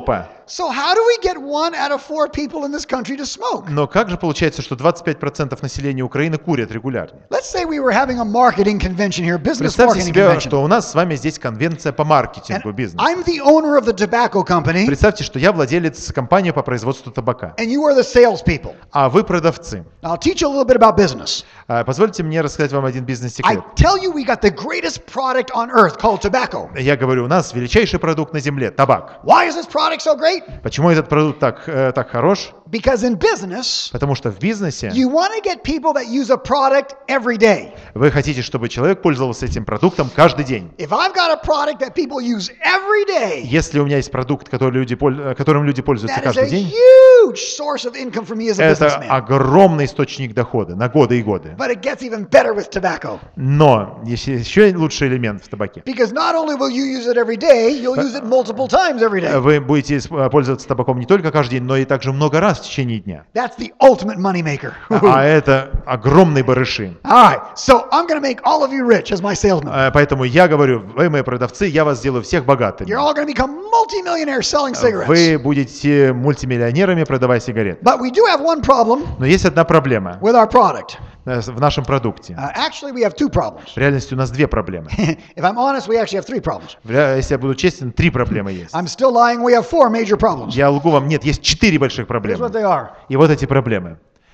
So how do we get one out of four people in this country to smoke? Но как же получается, что двадцать пять процентов населения Украины курят регулярно? Let's say we were having a marketing convention here, business Представьте marketing себе, convention. что у нас с вами здесь конвенция по And маркетингу бизнеса. I'm the owner of the tobacco company, Представьте, что я владелец компании по производству табака, and you are the salespeople. а вы продавцы. I'll teach you a little bit about business. А, Позвольте мне рассказать вам один I бизнес-секрет. tell you we got the greatest product on earth called tobacco. Я говорю, у нас величайший продукт на земле – табак. Why is this product so great? Почему этот продукт так, э, так хорош? Because in business, Потому что в бизнесе you want to get people that use a product every day. вы хотите, чтобы человек пользовался этим продуктом каждый день. If I've got a product that people use every day, Если у меня есть продукт, который люди, пол- которым люди пользуются that is a каждый день, huge source of income for me as a это businessman. огромный источник дохода на годы и годы. But it gets even better with tobacco. Но есть еще лучший элемент в табаке. Because not only will you use it every day, you'll use it multiple times every day. Вы будете исп- пользоваться табаком не только каждый день, но и также много раз в течение дня. That's the ultimate moneymaker. А это огромные барыши. All right, so I'm going to make all of you rich as my salesman. Э, Поэтому я говорю, вы мои продавцы, я вас сделаю всех богатыми. You're all going to become multimillionaires selling cigarettes. Вы будете мультимиллионерами, продавая сигареты. But we do have one problem Но есть одна проблема with our product. э, в нашем продукте. Uh, actually, we have two problems. В реальности у нас две проблемы. If I'm honest, we actually have three problems. В ре- Если я буду честен, три проблемы есть. I'm still lying. We have four major problems. Я лгу вам, нет, есть четыре больших Here's проблемы. what they are. И вот эти проблемы.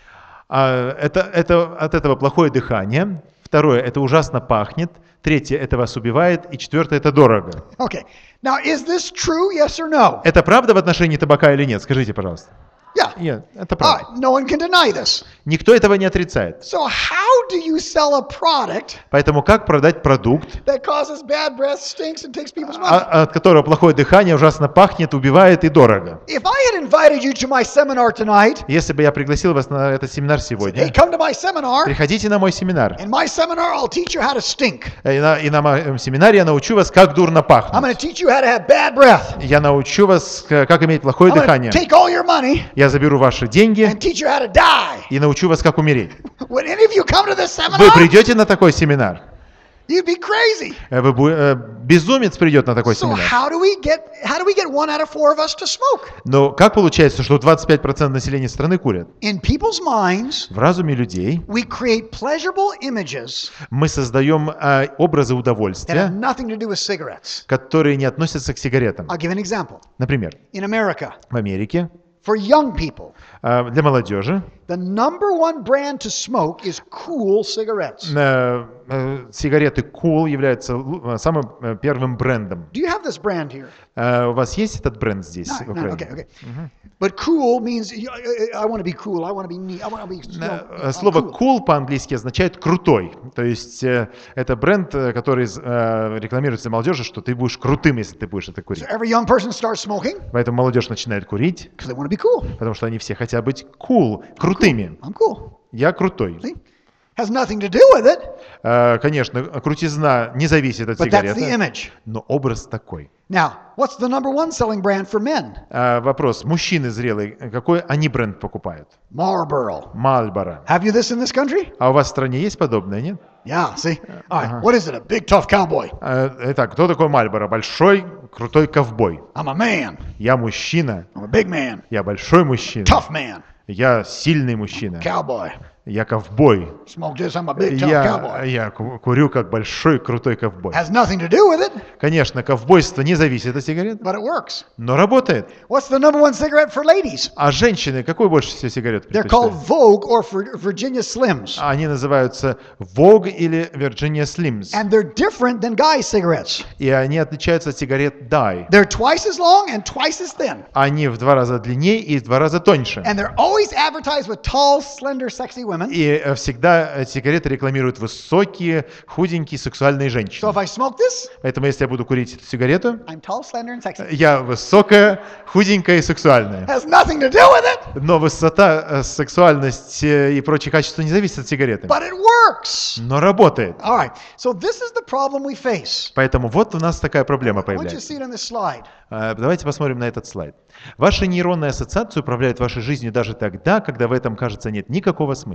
А, Это, это, от этого плохое дыхание. Второе, это ужасно пахнет. Третье, это вас убивает. И четвертое, это дорого. Okay. Now, is this true? Yes or no? Это правда в отношении табака или нет? Скажите, пожалуйста. Yeah. Нет, это All правда. right. No one can deny this. Никто этого не отрицает. So, how do you sell a product Поэтому как продать продукт, that causes bad breath, stinks, and takes people's money? а- от которого плохое дыхание, ужасно пахнет, убивает и дорого? If I had invited you to my seminar tonight, Если бы я пригласил вас на этот семинар hey, сегодня, come to my seminar. приходите на мой семинар. In my seminar, I'll teach you how to stink. И на, и на моем семинаре я научу вас, как дурно I'm going пахнуть. to teach you how to have bad breath. Я научу вас, к- как иметь плохое I'm going to дыхание. take all your money Я заберу ваши деньги and teach you how to die. и научу вас, как умереть. Would any of you come to this Вы seminar? придете на такой семинар? You'd be crazy. Э, Вы, бу- э, безумец придет на такой So семинар. how do we get how do we get one out of four of us to smoke? Но как получается, что двадцать пять процентов населения страны курят? In people's minds, В разуме людей we create pleasurable images мы создаем э, образы that have удовольствия, nothing to do with cigarettes. которые не относятся к сигаретам. I'll give an example. Например, In America, в Америке for young people, э, для молодежи the number one brand to smoke is Cool cigarettes. э, э, сигареты Cool являются лу- э, самым э, первым брендом. Do you have this brand here? Э, У вас есть этот бренд здесь, No, в no, Украине? okay, okay. But cool means y- I, want to be cool. I want to be neat. I want to be. You know, Э, I'm Слово cool. cool по-английски означает крутой. То есть э, это бренд, э, который э, рекламируется молодежи, что ты будешь крутым, если ты будешь это курить. So every young person starts smoking Поэтому молодежь начинает курить, because they want to be cool. потому что они все хотят быть cool, крутыми. I'm cool. Я крутой. See, has nothing to do with it, Э, Конечно, крутизна не зависит от but that's the сигареты, image. но образ такой. Now, what's the number one selling brand for men? Э, Вопрос. Мужчины зрелые, какой они бренд покупают? Marlboro. Marlboro. Have you this in this country? А у вас в стране есть подобное, нет? Yeah. See. All right. What is it? A big tough cowboy. Э, Итак, кто такой Marlboro? Большой, крутой ковбой. I'm a man. Я мужчина. I'm a big man. Я большой мужчина. Tough man. Я сильный мужчина. Cowboy. Я ковбой. Smoke this. I'm a big tough Я, cowboy. я ку- курю как большой крутой ковбой. Has nothing to do with it, Конечно, ковбойство не зависит от сигарет, but it works. но работает. What's the number one cigarette for ladies? А женщины какой больше всего сигарет They're called предпочитают? Vogue or Vir- Virginia Slims. Они называются Vogue или Virginia Slims. And they're different than guy cigarettes. И они отличаются от сигарет Dye. They're twice as long and twice as thin. Они в два раза длиннее и в два раза тоньше. And they're always advertised with tall, slender, sexy women. И э, всегда э, сигареты рекламируют высокие, худенькие, сексуальные So женщины. if I smoke this, Поэтому если я буду курить эту сигарету, I'm tall, slender, and sexy. я высокая, худенькая и сексуальная. Has nothing to do with it, Но высота, э, сексуальность э, и прочие качества не зависят от сигареты. but it works. Но работает. All right. So this is the problem we face. Поэтому вот у нас такая проблема I want you to появляется. see it on this slide. Э, Давайте посмотрим на этот слайд. Ваши нейронные ассоциации управляют вашей жизнью даже тогда, когда в этом, кажется, нет никакого смысла.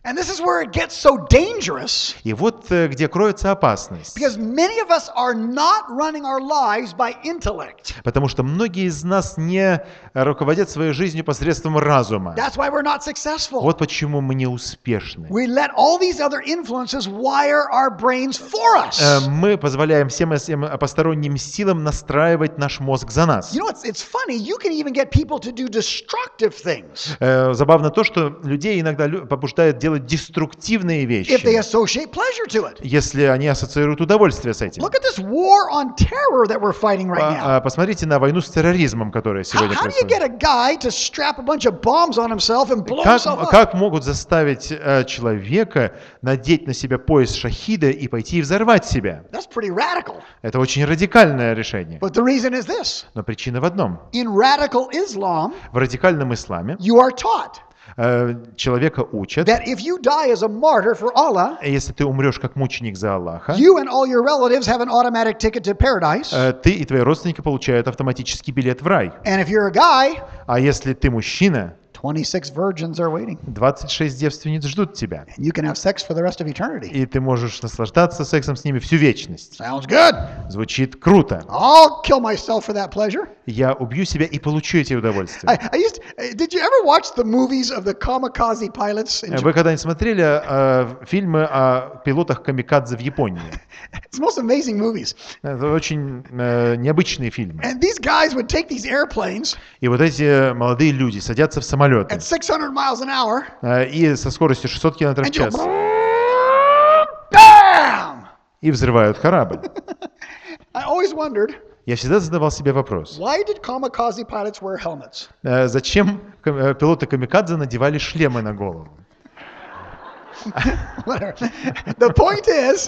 And this is where it gets so dangerous И вот э, где кроется опасность. because many of us are not running our lives by intellect. Потому что многие из нас не руководят своей жизнью посредством разума. That's why we're not successful. Вот почему мы не успешны. We let all these other influences wire our brains for Э, us. Мы позволяем всем этим посторонним силам настраивать наш мозг за нас. You know, it's, it's funny, you can even get people to do destructive things Э, Забавно то, что людей иногда лю- побуждает делать деструктивные if they вещи, associate pleasure to it. если они ассоциируют удовольствие с этим. Look at this war on terror that we're fighting right По- now. а, Посмотрите на войну с терроризмом, которая How, сегодня how do you происходит. get a guy to strap a bunch of bombs on himself and blow Как, himself up? как могут заставить э, человека надеть на себя пояс шахида и пойти и взорвать себя? That's pretty radical. Это очень радикальное решение. But the reason is this. Но причина в одном. In radical Islam, В радикальном исламе you are taught э, человека учат, that if you die as a martyr for Allah, если ты умрешь как мученик за Аллаха, you and all your relatives have an automatic ticket to paradise. э, ты и твои родственники получают автоматический билет в рай. And if you're a guy, А если ты мужчина, twenty-six virgins are waiting. двадцать шесть девственниц ждут тебя. And you can have sex for the rest of eternity. И ты можешь наслаждаться сексом с ними всю вечность. Sounds good. Звучит круто. I'll kill myself for that pleasure. Я убью себя и получу эти I, удовольствия. I used. uh, Did you ever watch the movies of the kamikaze pilots? In Вы когда-нибудь смотрели э, фильмы о пилотах камикадзе в Японии? It's the most amazing movies. Это очень э, необычные фильмы. And these guys would take these airplanes И вот эти молодые люди садятся в самолеты at six hundred miles an hour э, и со скоростью шестьсот километров в and час just bam. и взрывают корабль. I always wondered, Я всегда задавал себе вопрос, why did kamikaze pilots wear helmets? э, зачем кам- э, пилоты камикадзе надевали шлемы на голову? Whatever. The point is,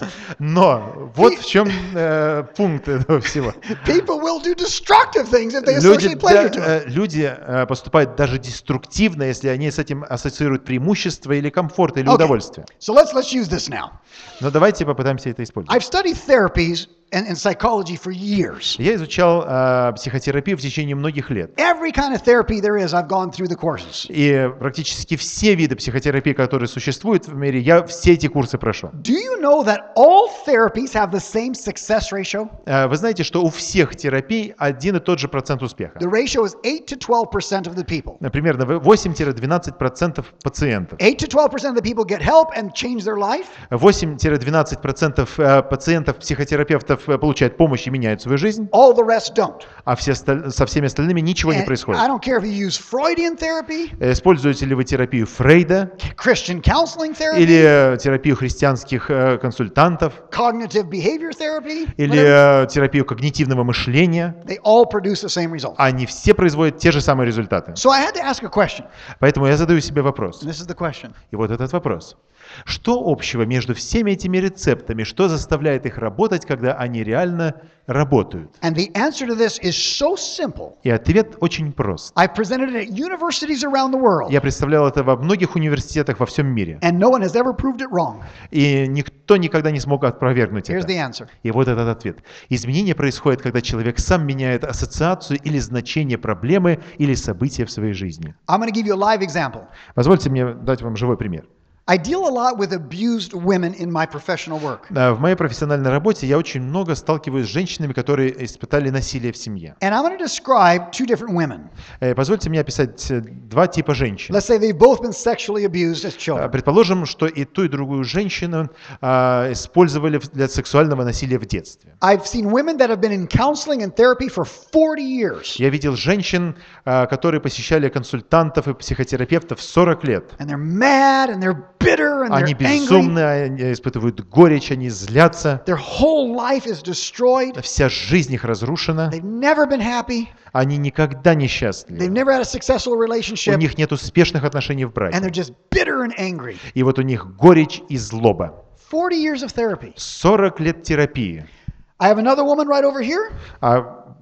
Но вот в чем э, пункт этого всего. people will do destructive things if they Люди, associate pleasure to да, it. э, люди э, поступают даже деструктивно, если они с этим ассоциируют преимущество или комфорт или Okay. удовольствие. So let's let's use this now. Но давайте попытаемся это использовать. I've studied therapies and, and psychology for years. Я изучал э, психотерапию в течение многих лет. Every kind of therapy there is, I've gone through the courses. И практически все виды психотерапии, которые существуют в мире, я все эти курсы прошел. Do you know that all therapies have the same success ratio? Э, Вы знаете, что у всех терапий один и тот же процент успеха. The ratio is eight to twelve percent of the people. Примерно восемь-двенадцать процентов пациентов. eight to twelve percent of the people get help and change their life. восемь-двенадцать процентов э, пациентов, психотерапевтов э, получают помощь и меняют свою жизнь, All the rest don't. а все осталь- со всеми остальными ничего не And происходит. I don't care if you use Freudian therapy, Э, Используете ли вы терапию Фрейда Christian counseling therapy, или э, терапию христианских э, консультантов, cognitive behavior therapy, или whatever, э, терапию когнитивного мышления, they all produce the same result. они все производят те же самые результаты. So I had to ask a question. Поэтому я задаю себе вопрос. And this is the question. И вот этот вопрос. Что общего между всеми этими рецептами? Что заставляет их работать, когда они реально работают? And the answer to this is so simple. И ответ очень прост. I presented it at universities around the world, Я представлял это во многих университетах во всем мире. and no one has ever proved it wrong. И никто никогда не смог опровергнуть Here's the это. answer. И вот этот ответ. Изменение происходит, когда человек сам меняет ассоциацию или значение проблемы или события в своей жизни. I'm going to give you a live example. Позвольте мне дать вам живой пример. I deal a lot with abused women in my professional work. Э, В моей профессиональной работе я очень много сталкиваюсь с женщинами, которые испытали насилие в семье. And I'm going to describe two different women. Э, Позвольте мне описать э, два типа женщин. Let's say they've both been sexually abused as Э, children. Предположим, что и ту, и другую женщину а, использовали в- для сексуального насилия в детстве. I've seen women that have been in counseling and therapy for forty years. Я видел женщин, а, которые посещали консультантов и психотерапевтов сорок лет. And they're mad and they're bitter and Они they're angry. безумны, они испытывают горечь, они злятся. Their whole life is destroyed. Вся жизнь их разрушена. They've never been happy. Они никогда не They've счастливы. never had a successful У relationship. них нет успешных отношений в And браке. they're just bitter and angry. И вот у них горечь и злоба. forty years of therapy. сорок лет терапии. I have another woman right over here. А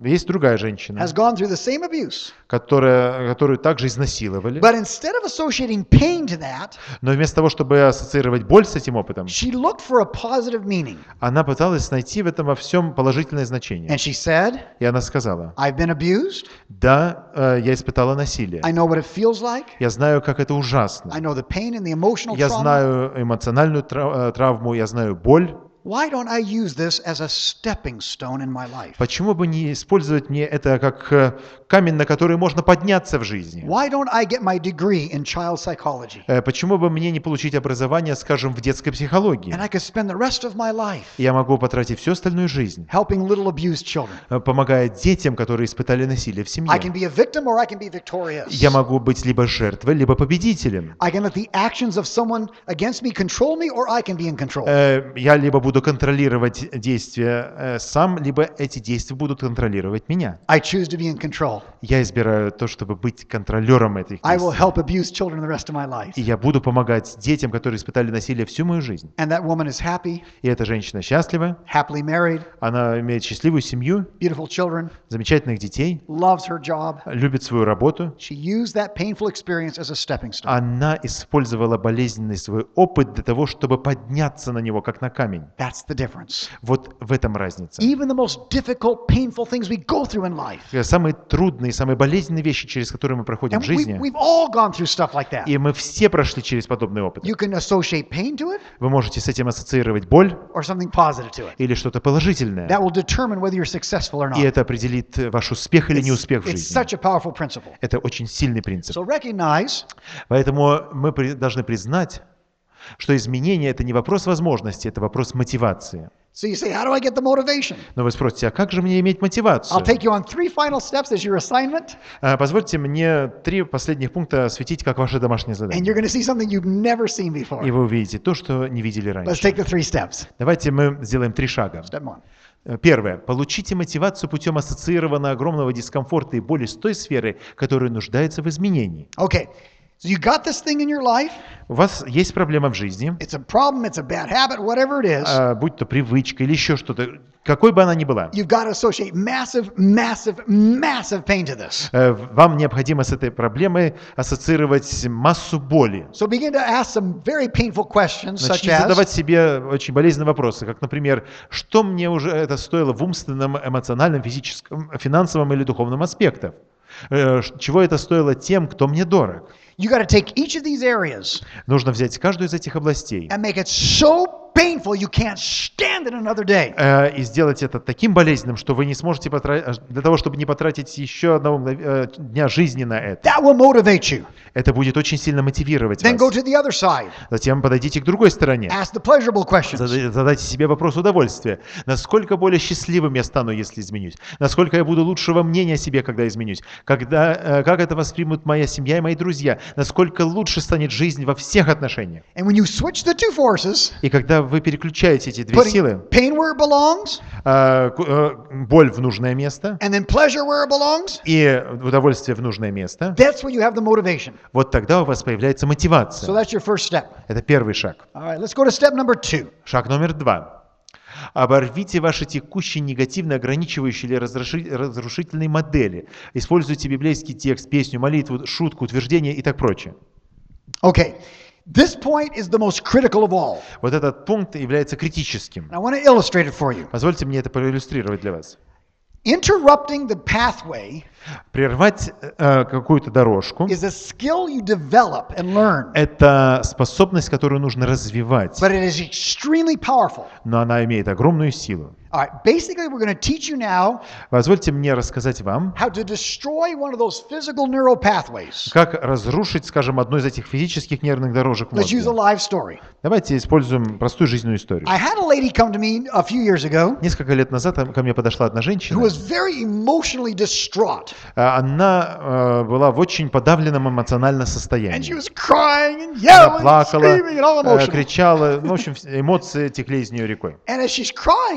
есть другая женщина, has gone through the same abuse. которая, которую также изнасиловали, But instead of associating pain to that, но вместо того, чтобы ассоциировать боль с этим опытом, she looked for a positive meaning. она пыталась найти в этом во всем положительное значение. And she said, И она сказала: I've been abused. да, э, я испытала насилие. I know what it feels like. Я знаю, как это ужасно. I know the pain and the emotional Я trauma. знаю эмоциональную трав- э, травму, я знаю боль. Why don't I use this as a stepping stone in my life? Почему бы не использовать мне это как э, камень, на который можно подняться в жизни? Why don't I get my degree in child psychology? Э, Почему бы мне не получить образование, скажем, в детской психологии? And I could spend the rest of my life Я могу потратить всю остальную жизнь, helping little abused children. э, помогая детям, которые испытали насилие в I семье. can be a victim or I can be victorious. Я могу быть либо жертвой, либо победителем. I can let the actions of someone against me control me, or I can be in control. Э, Я либо буду контролировать действия э, сам, либо эти действия будут контролировать меня. I choose to be in control. Я избираю то, чтобы быть контролером этих I will действий. help abused children the rest of my life. И я буду помогать детям, которые испытали насилие всю мою жизнь. And that woman is happy, И эта женщина счастлива, happily married, она имеет счастливую семью, beautiful children, замечательных детей, loves her job. любит свою работу. She used that painful experience as a stepping stone. Она использовала болезненный свой опыт для того, чтобы подняться на него, как на камень. That's the difference. Вот в этом разница. Even the most difficult, painful things we go through in life. Самые трудные, самые болезненные вещи, через которые мы проходим And в we, жизни, we've all gone through stuff like that. и мы все прошли через подобный опыт. You can associate pain to it Вы можете с этим ассоциировать боль or something positive to it. или что-то положительное. That will determine whether you're successful or И not. это определит ваш успех или It's, неуспех в it's жизни. such a powerful principle. Это очень сильный принцип. So recognize Поэтому мы при- должны признать, что изменение – это не вопрос возможности, это вопрос мотивации. So you say, how do I get the motivation? Но вы спросите, а как же мне иметь мотивацию? I'll take you on three final steps as your assignment, А, Позвольте мне три последних пункта осветить как ваше домашнее and задание. you're going to see something you've never seen И before. вы увидите то, что не видели Let's раньше. take the three steps. Давайте мы сделаем три шага. Step one. Э, Первое. Получите мотивацию путем ассоциированного огромного дискомфорта и боли с той сферы, которая нуждается в изменении. Okay, so you got this thing in your life. У вас есть проблема в жизни, It's a problem, it's a bad habit, whatever it is. а, будь то привычка или еще что-то, какой бы она ни была. You've got to associate massive, massive, massive pain to this. Э, Вам необходимо с этой проблемой ассоциировать массу боли. So begin to ask some very painful questions, such Начните задавать as, себе очень болезненные вопросы, как, например, что мне уже это стоило в умственном, эмоциональном, физическом, финансовом или духовном аспектах? Э, ш- Чего это стоило тем, кто мне дорог? you got to take each of these areas Нужно взять каждую из этих областей and make it so painful you can't stand it another day. э, и сделать это таким болезненным, что вы не сможете потратить, для того, чтобы не потратить еще одного мгнов- э, дня жизни на это. That will motivate you. Это будет очень сильно мотивировать Then go вас. to the other side. Затем подойдите к другой стороне. Ask the pleasurable questions. Зада- Задайте себе вопрос удовольствия. Насколько более счастливым я стану, если изменюсь? Насколько я буду лучшего мнения о себе, когда изменюсь? Когда, э, как это воспримут моя семья и мои друзья? Насколько лучше станет жизнь во всех отношениях? And when you switch the two forces, И когда вы переключаете эти две putting силы, pain where it belongs э, ку- э, боль в нужное место and then pleasure where it belongs, и удовольствие в нужное место, that's when you have the motivation. вот тогда у вас появляется So мотивация. that's your first step. Это первый шаг. All right, let's go to step number two. Шаг номер два. Оборвите ваши текущие негативно ограничивающие или разруши- разрушительные модели. Используйте библейский текст, песню, молитву, шутку, утверждение и так прочее. Okay, this point is the most critical of all. Вот этот пункт является критическим. I want to illustrate it for you. Позвольте мне это проиллюстрировать для вас. Interrupting the pathway Прервать э, какую-то дорожку is a skill you develop and learn, – это способность, которую нужно развивать, but it is extremely powerful. но она имеет огромную силу. All right, basically, we're going to teach you now Позвольте мне рассказать вам, how to destroy one of those physical neural pathways. как разрушить, скажем, одну из этих физических нервных дорожек в Let's use a мозге. live story. Давайте используем простую жизненную историю. I had a lady come to me a few years ago Несколько лет назад ко мне подошла одна who женщина. was very emotionally distraught. А, Она э, была в очень подавленном эмоциональном And she состоянии. was crying and Она yelling and плакала, screaming and all э, emotional. кричала, ну, в общем, эмоции текли из нее рекой. And as she's crying and screaming,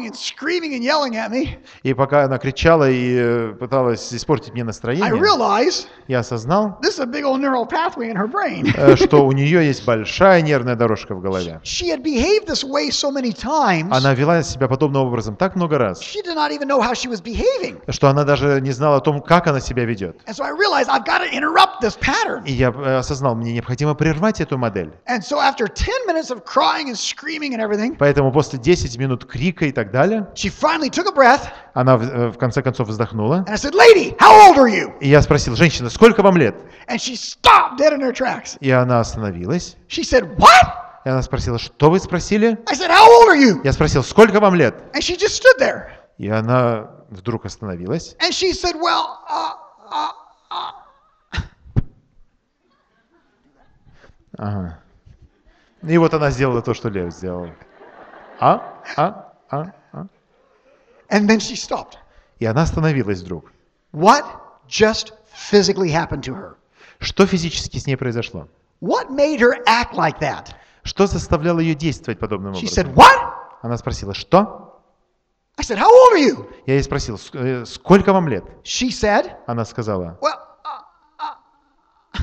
screaming and yelling at me, И пока она кричала и э, пыталась испортить мне I настроение, realized я осознал, this is a big old neural pathway in her brain. э, что у нее есть большая нервная дорожка в голове. She had behaved this way so many times, Она вела себя подобным образом так много раз, she did not even know how she was behaving. что она даже не знала о том, как она себя ведет. And so I realized I've got to interrupt this pattern. И я э, осознал, мне необходимо прервать эту модель. And so after ten minutes of crying and screaming and everything, Поэтому после десяти минут крика и так далее, she finally took a breath она в, э, в конце концов вздохнула. and I said, "Lady, how old are you?" И я спросил, женщина, сколько вам лет? And she stopped dead in her tracks. И она остановилась. She said, "What?" И она спросила, что вы спросили? I said, "How old are you?" Я спросил, сколько вам лет? And she just stood there. И она вдруг остановилась. And she said, "Well, uh, uh, uh." Ага. И вот она сделала то, что Лев сделал. А? А? А? А? And then she stopped. И она остановилась вдруг. What just physically happened to her? Что физически с ней произошло? What made her act like that? Что заставляло ее действовать подобным She образом? said, "What?" Она спросила, что? I said, "How old are you?" Я ей спросил, «Ск- э, сколько вам лет? She said, Она сказала, "Well, uh, uh."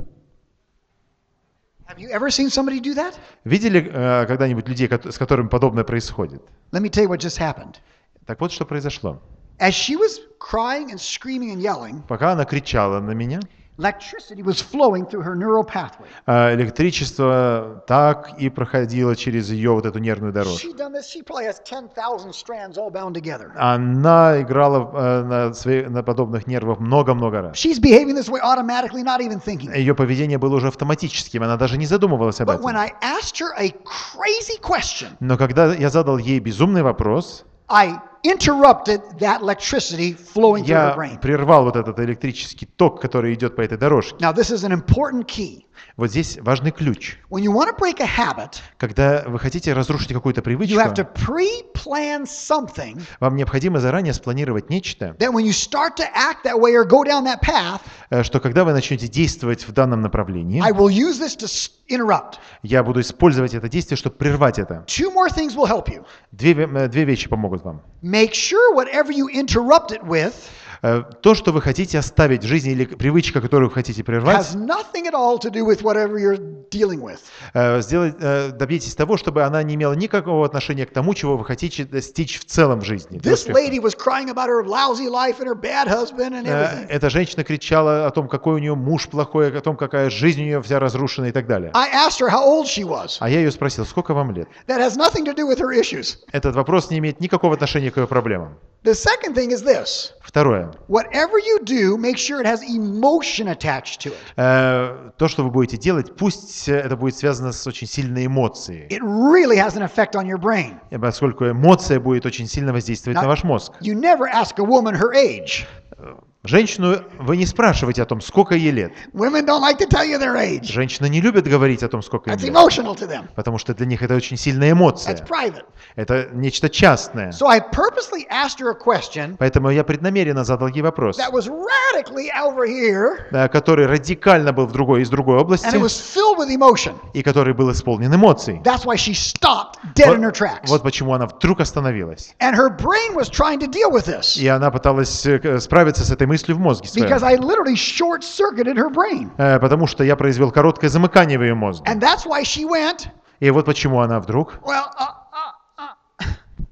Have you ever seen somebody do that? видели э, когда-нибудь людей, кот- с которыми подобное происходит? Let me tell you what just happened. Так вот, что произошло. As she was crying and screaming and yelling, Пока она кричала на меня, electricity was flowing through her neural pathway. э, электричество так и проходило через ее вот эту нервную дорожку. She done this. She probably has ten thousand strands all bound together. Она играла э, на, свои- на подобных нервах много-много раз. She's behaving this way automatically, not even thinking. Ее поведение было уже автоматическим, она даже не задумывалась об But when этом. I asked her a crazy question, Но когда я задал ей безумный вопрос, I interrupted that electricity flowing through her я brain. прервал вот этот электрический ток, который идет по этой дорожке. Now, this is an important key. Вот здесь важный ключ. When you want to break a habit, Когда вы хотите разрушить какую-то you привычку, have to pre-plan something вам необходимо заранее спланировать нечто, that when you start to act that way or go down that path, э, что когда вы начнете действовать в данном направлении, I will use this to s- interrupt. я буду использовать это действие, чтобы прервать это. Two more things will help you. Две, ве- э, две вещи помогут вам. Make sure whatever you interrupt it with Э, То, что вы хотите оставить в жизни, или привычка, которую вы хотите прервать, has nothing at all to do with whatever you're dealing with. э, сделать, э, добейтесь того, чтобы она не имела никакого отношения к тому, чего вы хотите достичь в целом в жизни. для This успеха. lady was crying about her lousy life and her bad husband and Э, everything. Эта женщина кричала о том, какой у нее муж плохой, о том, какая жизнь у нее вся разрушена и так далее. I asked her how old she was. А я ее спросил, сколько вам лет? That has nothing to do with her issues. Этот вопрос не имеет никакого отношения к ее проблемам. The second thing is this. Второе. Whatever you do, make sure it has emotion attached to it. Э, То, что вы будете делать, пусть э, это будет связано с очень сильной эмоцией, It really has an effect on your brain. э, поскольку эмоция будет очень сильно воздействовать на ваш мозг. You never ask a woman her age. Женщину вы не спрашиваете о том, сколько ей лет. Women don't like to tell you their age. Женщины не любят говорить о том, сколько им That's лет, emotional to them. потому что для них это очень сильная эмоция. That's private. Это нечто частное. So I purposely asked her a question Поэтому я преднамеренно задал ей вопрос, that was radically over here, э, который радикально был в другой, из другой and области, it was filled with emotion. и который был исполнен эмоций. That's why she stopped dead Вот, in her tracks. вот почему она вдруг остановилась. And her brain was trying to deal with this И она пыталась э, к- справиться с этой мыслью в мозге своем. because I literally short-circuited her brain. Э, Потому что я произвел короткое замыкание в ее мозге. And that's why she went, И вот почему она вдруг, well, uh, uh, uh.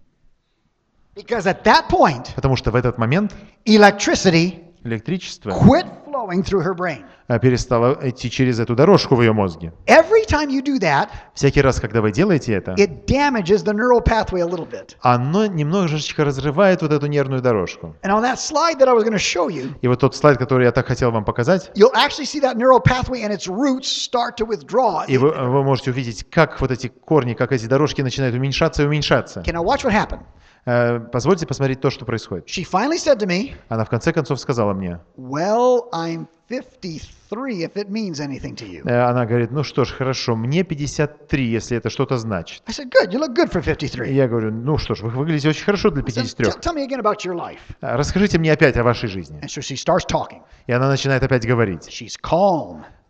Because at that point, потому что в этот момент electricity электричество quit flowing through her brain. э, перестало идти через эту дорожку в ее мозге. Every time you do that, Всякий раз, когда вы делаете это, it damages the neural pathway a little bit. оно немножечко разрывает вот эту нервную дорожку. And on that slide that I was going to show you, И вот тот слайд, который я так хотел вам показать, you'll actually see that neural pathway and its roots start to withdraw. и вы, вы можете увидеть, как вот эти корни, как эти дорожки начинают уменьшаться и уменьшаться. Okay, now watch what happened. Э, Позвольте посмотреть то, что происходит. She finally said to me, Она в конце концов сказала мне, well, I'm fifty-three if it means anything to you. э, она говорит, ну что ж, хорошо, мне пятьдесят три, если это что-то значит. I said, good, you look good for И fifty-three. я говорю, ну что ж, вы выглядите очень хорошо для I said, пятидесяти "Tell- трёх. Tell me again about your life. Расскажите мне опять о вашей жизни. And so she starts talking. И она начинает опять говорить. She's calm.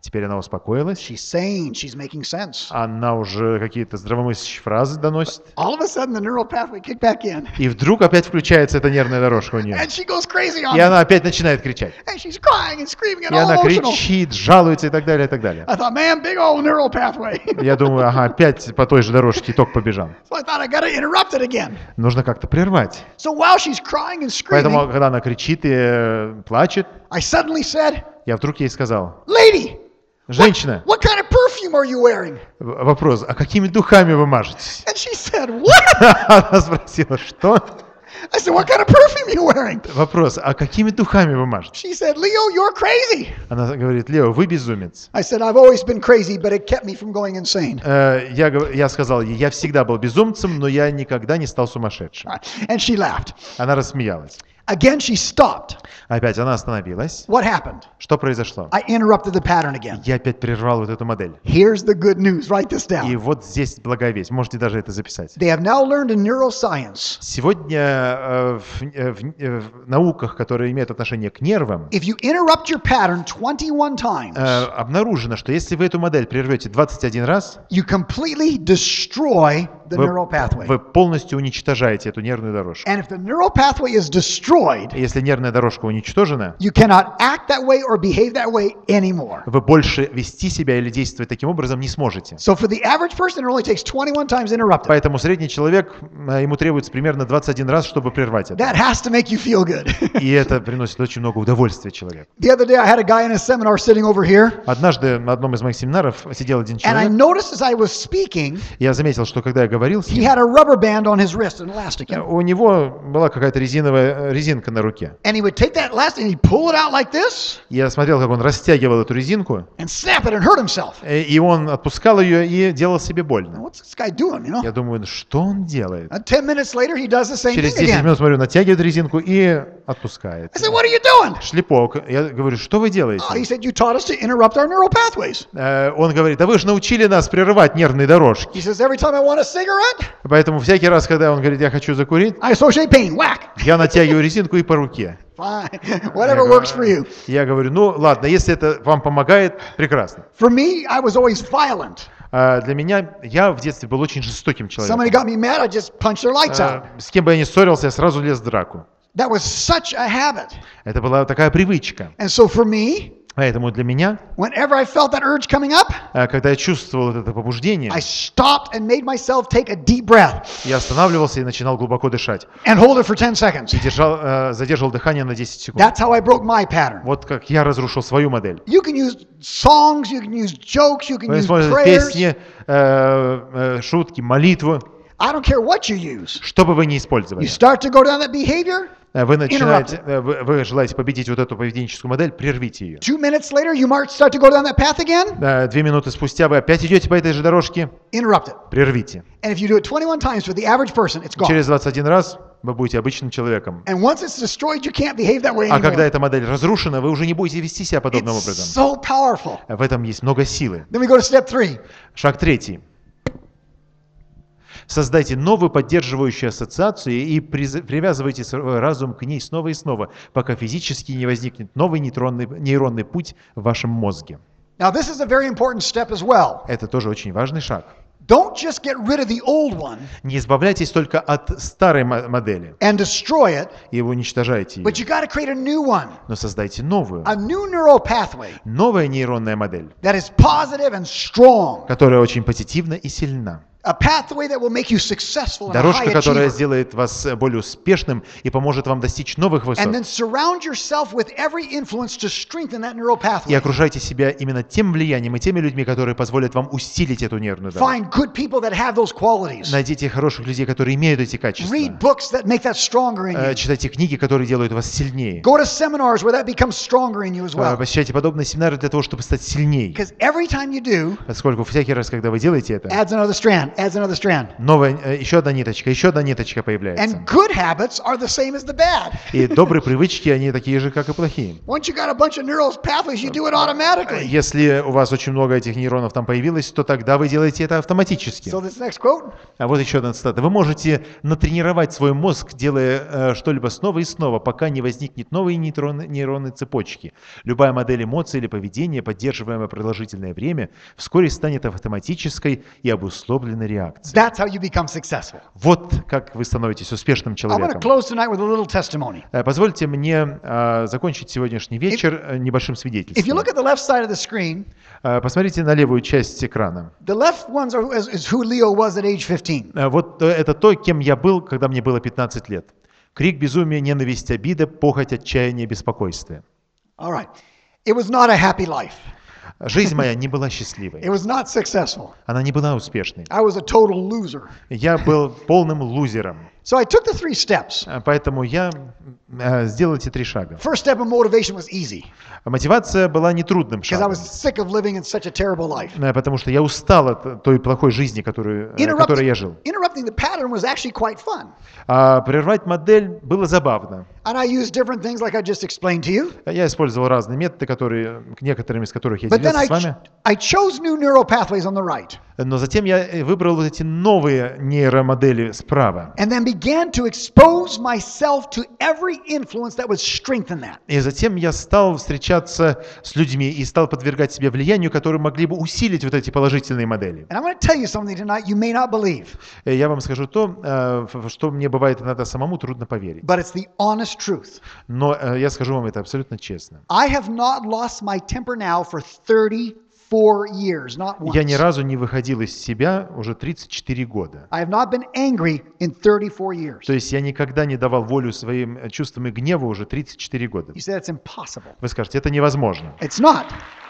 Теперь она успокоилась. She's sane. She's making sense. Она уже какие-то здравомыслящие фразы доносит. All of a sudden, the neural pathway kicked back in. И вдруг опять включается эта нервная дорожка у нее. And she goes crazy on И me. она опять начинает кричать. And she's crying and screaming and И all она emotional. кричит, жалуется и так далее, и так далее. I thought, man, big old neural pathway. Я думаю, ага, опять по той же дорожке ток побежал. So I thought I got to interrupt it again. Нужно как-то прервать. So while she's crying and screaming, Поэтому, когда она кричит и э, плачет, I suddenly said, я вдруг ей сказал: lady, женщина, what kind of perfume are you wearing? в- вопрос, а какими духами вы мажетесь? And she said, what? Она спросила, что? I said, what kind of perfume are you wearing? Вопрос, а какими духами вы мажетесь? She said, Leo, you're crazy. Она говорит: Лео, вы безумец. I said, I've always been crazy, but it kept me from going insane. Э, Я, гов- я сказал ей: я всегда был безумцем, но я никогда не стал сумасшедшим. And she laughed. Она рассмеялась. Again, she stopped. Опять она остановилась. What happened? Что произошло? I interrupted the pattern again. Я опять прервал вот эту модель. Here's the good news. Write this И down. вот здесь благая весть. Можете даже это записать. They have now learned in neuroscience, Сегодня э, в, э, в- э, в науках, которые имеют отношение к нервам, if you interrupt your pattern twenty-one times, э, обнаружено, что если вы эту модель прервете двадцать один раз, you completely destroy the вы, neural pathway. вы полностью уничтожаете эту нервную дорожку. And if the neural pathway is destroyed, Если нервная дорожка уничтожена, you cannot act that way or behave that way anymore. вы больше вести себя или действовать таким образом не сможете. So for the average person, it only takes twenty-one times to interrupt it. Поэтому средний человек, э, ему требуется примерно двадцать один раз, чтобы прервать это. That has to make you feel good. И это приносит очень много удовольствия человеку. The other day, I had a guy in a seminar sitting over here, Однажды на одном из моих семинаров сидел один and I человек. noticed as I was speaking, Я заметил, что когда я говорил с he ним, had a rubber band on his wrist, an elastic. у него была какая-то резиновая э, резинка на руке. And he would take that elastic and he'd pull it out like this Я смотрел, как он растягивал эту резинку, and snap it and hurt himself. э, и он отпускал ее и делал себе Now, больно. what's this guy doing, you know? Я думаю, ну что он делает? And ten minutes later, he does the same Через thing десять again. минут, смотрю, натягивает резинку и отпускает. I said, what are you doing? Шлепок. Я говорю: что вы делаете? Oh, he said, you taught us to interrupt our neural pathways. Э, Он говорит: да вы же научили нас прерывать нервные дорожки. He says, every time I want a cigarette, Поэтому всякий раз, когда он говорит: я хочу закурить, I associate pain. Whack. я натягиваю резинку и по руке. Fine. Я Whatever говорю, works for you. Я говорю: ну ладно, если это вам помогает, прекрасно. For me, I was always violent. А для меня, я в детстве был очень жестоким Somebody человеком. got me mad, I just punched their lights out. А, С кем бы я ни ссорился, я сразу лез в драку. That was such a habit. Это была такая привычка. And so for me, Поэтому для меня, whenever I felt that urge coming up, а, когда я чувствовал вот это побуждение, I stopped and made myself take a deep breath я останавливался и начинал глубоко дышать. and hold it for ten seconds. И держал, э, задерживал дыхание на десять секунд. That's how I broke my pattern. Вот как я разрушил свою модель. You can use songs, you can use jokes, you can Вы use используете prayers. песни, э, э, шутки, молитву. I don't care what you use. Что бы вы ни You использовали. start to go down that behavior, Э, Вы начинаете, э, вы, вы желаете победить вот эту поведенческую модель, прервите ее. two minutes later, you might start to go down that path again, Э, Две минуты спустя вы опять идете по этой же дорожке, interrupt it. прервите. And if you do it twenty-one times for the average person, it's gone. Через двадцать один раз вы будете обычным человеком. And once it's destroyed, you can't behave that way А когда anymore. эта модель разрушена, вы уже не будете вести себя подобным It's образом. so powerful. В этом есть много силы. Then we go to step three. Шаг третий. Создайте новую поддерживающую ассоциацию и приз- привязывайте свой разум к ней снова и снова, пока физически не возникнет новый нейтронный, нейронный путь в вашем мозге. Now, this is a very important step as well. Это тоже очень важный шаг. Don't just get rid of the old one Не избавляйтесь только от старой мо- модели and destroy it, и уничтожайте but ее, you got to create a new one, но создайте новую. a new neural pathway Новая нейронная модель, that is positive and strong, которая очень позитивна и сильна. a pathway that will make you successful and a high Дорожка, которая achiever. сделает вас более успешным и поможет вам достичь новых высот. And then surround yourself with every influence to strengthen that neural И pathway. окружайте себя именно тем влиянием и теми людьми, которые позволят вам усилить эту нервную дорожку. Find good people that have those qualities. Найдите хороших людей, которые имеют эти качества. Read books that make that stronger in Э, you. Читайте книги, которые делают вас сильнее. Go to seminars where that becomes stronger in you as Э, well. Посещайте подобные семинары для того, чтобы стать сильнее. Because every time you do, Поскольку всякий раз, когда вы делаете это, adds another strand. strand adds another strand. Новая, э, еще одна ниточка, еще одна ниточка появляется. And good habits are the same as the bad. И добрые привычки, они такие же, как и плохие. Once you got a bunch of neural pathways, you do it automatically. Если у вас очень много этих нейронов там появилось, то тогда вы делаете это автоматически. So this next quote. А вот еще одна цитата. Вы можете натренировать свой мозг, делая э, что-либо снова и снова, пока не возникнет новые нейроны, нейронные цепочки. Любая модель эмоций или поведения, поддерживаемая продолжительное время, вскоре станет автоматической и обусловленной реакцией. That's how you become successful. Вот как вы становитесь успешным I'm going to человеком. close tonight with a little testimony. Э, Позвольте мне э, закончить сегодняшний вечер э, небольшим If you свидетельством. look at the left side of the screen, Э, Посмотрите на левую часть экрана. the left ones are, is, is who Leo was at age fifteen. Э, Вот э, это то, кем я был, когда мне было пятнадцать лет. Крик, безумие, ненависть, обида, похоть, отчаяние, беспокойствие. All right. It was not a happy life. Жизнь моя не была It счастливой. was not successful. Она не была успешной. I was a total loser. Я был полным лузером. So I took the three steps. Э, Поэтому я э, сделал эти три шага. First step of motivation was easy Мотивация была нетрудным because I шагом, was sick of living in such a terrible life. э, потому что я устал от той плохой жизни, которую, э, которой я жил. interrupting the pattern was actually quite fun. А прервать модель было забавно. And I used different things like I just explained to you. Я использовал разные методы, которые, некоторыми из которых я But then делился I, с вами. ch- I chose new neural pathways on the right Но затем я э, выбрал вот эти новые нейромодели справа. and then began to expose myself to every influence that would strengthen that. И затем я стал встречаться с людьми и стал подвергать себя влиянию, которые могли бы усилить вот эти положительные модели. And I'm going to tell you something tonight you may not believe, Э, Я вам скажу то, э, в что мне бывает иногда самому трудно поверить. but it's the honest truth. Но э, я скажу вам это абсолютно честно. I have not lost my temper now for thirty-four years, not once. Я ни разу не выходил из себя уже тридцать четыре года. I have not been angry in thirty-four years. То есть я никогда не давал волю своим э, чувствам и гневу уже тридцать четыре года. You say that's impossible. Вы скажете, это невозможно. It's not.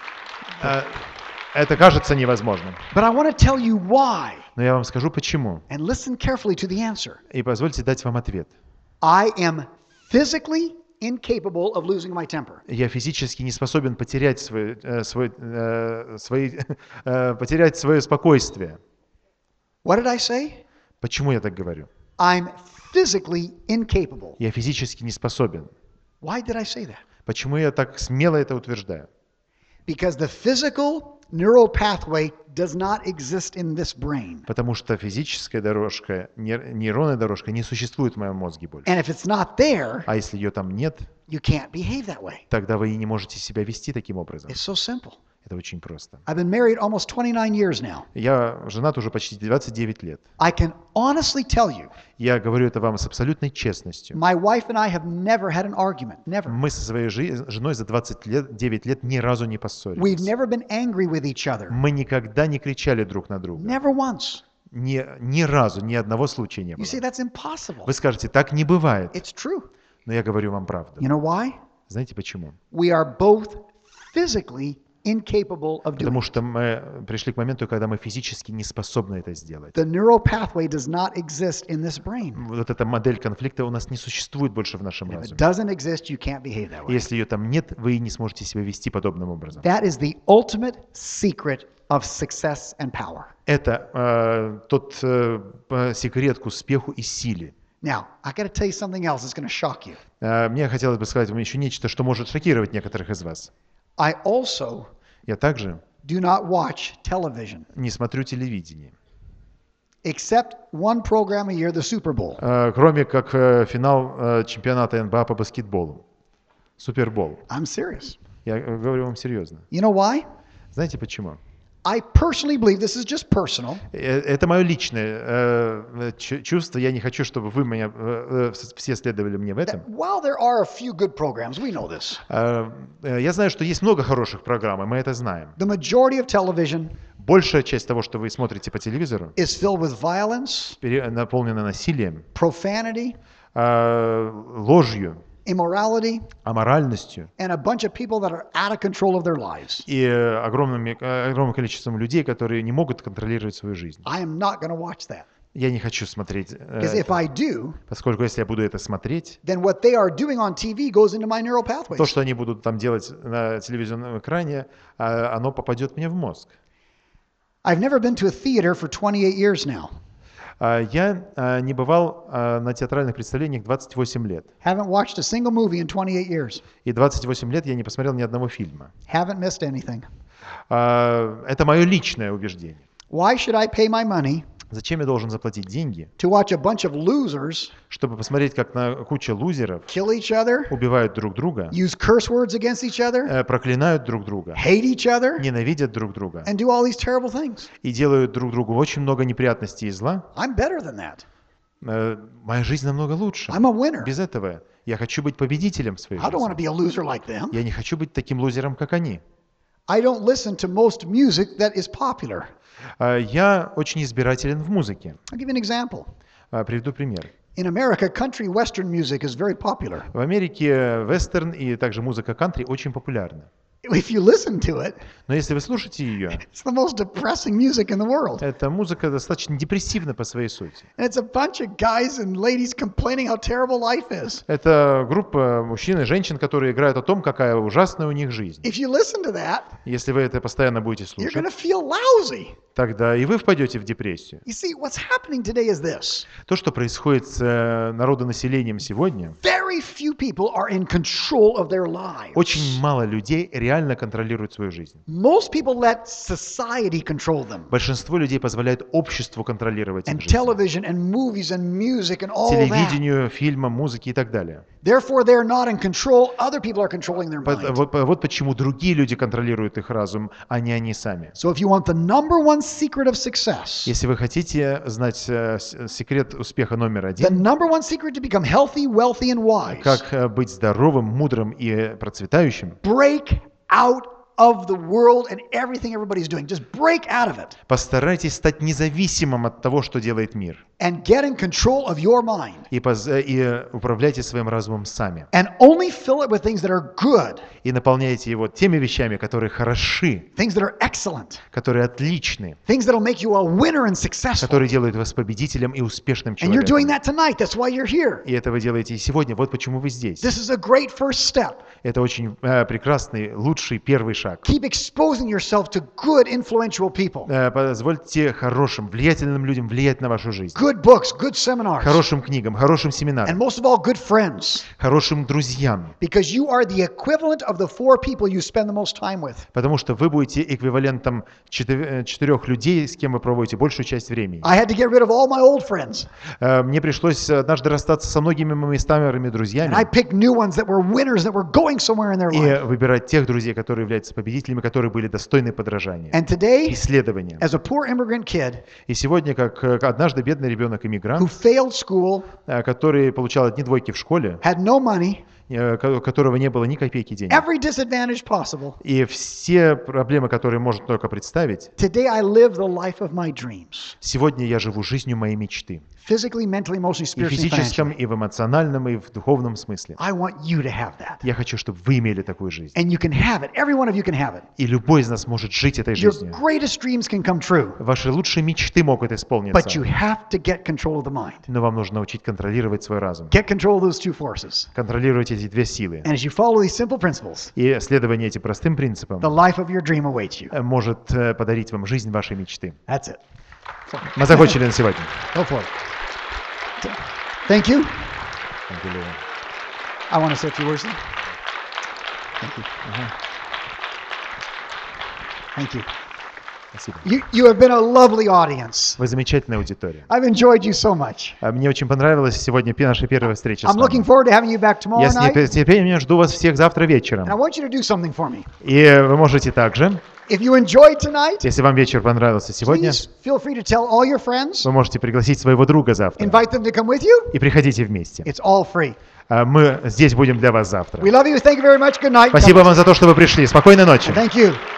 Э, Это кажется невозможным. But I want to tell you why. Но я вам скажу почему. And listen carefully to the answer. И позвольте дать вам ответ. I am physically incapable of losing my temper. Я физически не способен потерять свое, э, свой, э, свои, э, потерять свое спокойствие. What did I say? Почему я так говорю? I'm physically incapable. Я физически не способен. Why did I say that? Почему я так смело это утверждаю? Because the physical neural pathway does not exist in this brain. Потому что физическая дорожка, нейр- нейронная дорожка не существует в моем мозге больше. And if it's not there, А если ее там нет, you can't behave that way. тогда вы и не можете себя вести таким образом. It's so simple. Это очень просто. I've been married almost twenty-nine years now. Я женат уже почти двадцать девять лет. I can honestly tell you, Я говорю это вам с абсолютной честностью. my wife and I have never had an argument. Never. Мы со своей жи- женой за двадцать лет, девять лет ни разу не We've поссорились. never been angry with each other. Мы никогда не кричали друг на друга. Never once. Ни, ни разу, ни одного случая не You say было. that's impossible. Вы скажете, так не бывает. It's true. Но я говорю вам правду. You know why? Знаете почему? We are both physically incapable of doing Потому it. что мы пришли к моменту, когда мы физически не способны это сделать. The neural pathway does not exist in this brain. Вот эта модель конфликта у нас не существует больше в нашем If it разуме. doesn't exist, you can't behave that way. Если ее там нет, вы и не сможете себя вести подобным образом. That is the ultimate secret of success and power. Это э, тот э, п- секрет к успеху и силе. Now, I got to tell you something else that's going to shock you. Э, Мне хотелось бы сказать вам еще нечто, что может шокировать некоторых из вас. I also Я также do not watch television не смотрю телевидение, except one program a year, the Super Bowl. э, кроме как э, финал э, чемпионата эн бэ а по баскетболу, Супербол. I'm serious. Я э, говорю вам серьезно. You know why? Знаете почему? I personally believe, this is just personal, Э, Это мое личное э, чу- чувство. Я не хочу, чтобы вы меня э, э, все следовали мне в этом. that while there are a few good programs, we know this, Э, э, Я знаю, что есть много хороших программ, и мы это знаем. the majority of television Большая часть того, что вы смотрите по телевизору, is filled with violence, пере- наполнена насилием, profanity, э, ложью, immorality, аморальностью and a bunch of people that are out of control of their lives. и э, огромными, э, огромным количеством людей, которые не могут контролировать свою жизнь. I am not going to watch that. Я не хочу смотреть, э, Because if I do, поскольку если я буду это смотреть, then what they are doing on T V goes into my neural то, pathways. что они будут там делать на телевизионном экране, а, оно попадет мне в мозг. I've never been to a theater for twenty-eight years now. А, Я а, не бывал а, на театральных представлениях двадцать восемь лет. Haven't watched a single movie in twenty-eight years. И двадцать восемь лет я не посмотрел ни одного фильма. Haven't missed anything. А, Это мое личное убеждение. Why should I pay my money Зачем я должен заплатить деньги, to watch a bunch of losers чтобы посмотреть, как на куча лузеров kill each other, убивают друг друга, use curse words against each other, э, проклинают друг друга, hate each other, ненавидят друг друга and do all these terrible things? и делают друг другу очень много неприятностей и зла? I'm better than that. Э, Моя жизнь намного лучше. I'm a winner. Без этого я хочу быть победителем в своей I don't want to жизни. be a loser like them. Я не хочу быть таким лузером, как они. I don't listen to most music that is popular. А, Я очень избирателен в музыке. I'll give you an example. А, Приведу пример. In America, country western music is very popular. В Америке вестерн и также музыка кантри очень популярны. If you listen to it, Но если вы слушаете ее, it's the most depressing music in the world. эта музыка достаточно депрессивна по своей сути. And it's a bunch of guys and ladies complaining how terrible life is. Это группа мужчин и женщин, которые играют о том, какая ужасная у них жизнь. If you listen to that, Если вы это постоянно будете you're going to слушать, feel lousy. тогда и вы впадете в депрессию. You see, what's happening today is this. То, что происходит с э, народонаселением сегодня, Very few people are in control of their lives. очень мало людей реально контролируют свою жизнь. Most people let society control them. Большинство людей позволяет обществу контролировать их And жизнь. television and movies and music and all that. Телевидению, фильмам, музыке и так далее. Therefore, they're not in control. Other people are controlling their Вот, mind. вот- вот почему другие люди контролируют их разум, а не они сами. So if you want the number one secret of success, Если вы хотите знать э, с- секрет успеха номер the один, number one secret to become healthy, wealthy, and wise, как э, быть здоровым, мудрым и э, процветающим, break out of the world and everything everybody's doing. Just break out of it постарайтесь стать независимым от того, что делает мир. and get in control of your mind. И, поз- э, и э, управляйте своим разумом сами. And only fill it with things that are good, И наполняйте его теми вещами, которые хороши, things that are excellent, которые отличны, things that'll make you a winner and successful. которые делают вас победителем и успешным And you're doing человеком. that tonight. That's why you're here. И это вы делаете и сегодня. Вот почему вы здесь. This is a great first step. Это очень э, прекрасный, лучший первый шаг. Keep exposing yourself to good, influential people. Э, Позвольте хорошим, влиятельным людям влиять на вашу жизнь. Good books, good seminars, Хорошим книгам, хорошим and семинарам, most of all, good friends. хорошим друзьям. Because you are the equivalent of the four people you spend the most time with. Потому что вы будете эквивалентом четы- э, четырех людей, с кем вы проводите большую часть времени. I had to get rid of all my old friends, Э, Мне пришлось однажды расстаться со многими моими старыми and I друзьями picked new ones that were winners, that were going somewhere in their life. и выбирать тех друзей, которые являются победителями, которые были достойны подражания. And today, Исследования. as a poor immigrant kid И сегодня, как э, однажды бедный who ребенок-иммигрант, failed school, э, который получал одни двойки в школе, had no money, э, ко- у которого не было ни копейки денег, every disadvantage possible, и все проблемы, которые можно только представить, today I live the life of my dreams. сегодня я живу жизнью моей мечты. Physically, mentally, emotionally, И в spiritually, физическом, financially. и в эмоциональном, и в духовном смысле. I want you to have that. Я хочу, чтобы вы имели такую жизнь. And you can have it. Every one of you can have it. И любой из нас может жить этой Your жизнью. greatest dreams can come true, Ваши лучшие мечты могут but you исполниться. have to get control of the mind. Но вам нужно научить контролировать свой разум. Get control of those two forces. Контролировать эти две силы. And as you follow these simple principles, И следование этим простым принципам the life of your dream awaits you. э, может э, подарить вам жизнь вашей мечты. That's it. Мы закончили на сегодня. Go for it. Thank you. Спасибо. I want to say a few words. then. Thank you. Thank you. Спасибо. You, you have been a lovely audience. Вы замечательная аудитория. I've enjoyed you so much. А Мне очень понравилась сегодня пе- наша первая встреча с I'm looking вами. forward to having you back tomorrow Я с night. нетерпением жду вас всех завтра вечером. And I want you to do something for me. И вы можете также, If you enjoyed tonight, если вам вечер понравился сегодня, please feel free to tell all your friends. вы можете пригласить своего друга завтра. Invite them to come with you. И приходите вместе. It's all free. А Мы здесь будем для вас завтра. We love you. Thank you very much. Good night. Спасибо вам за то, что вы пришли. Спокойной ночи. Thank you.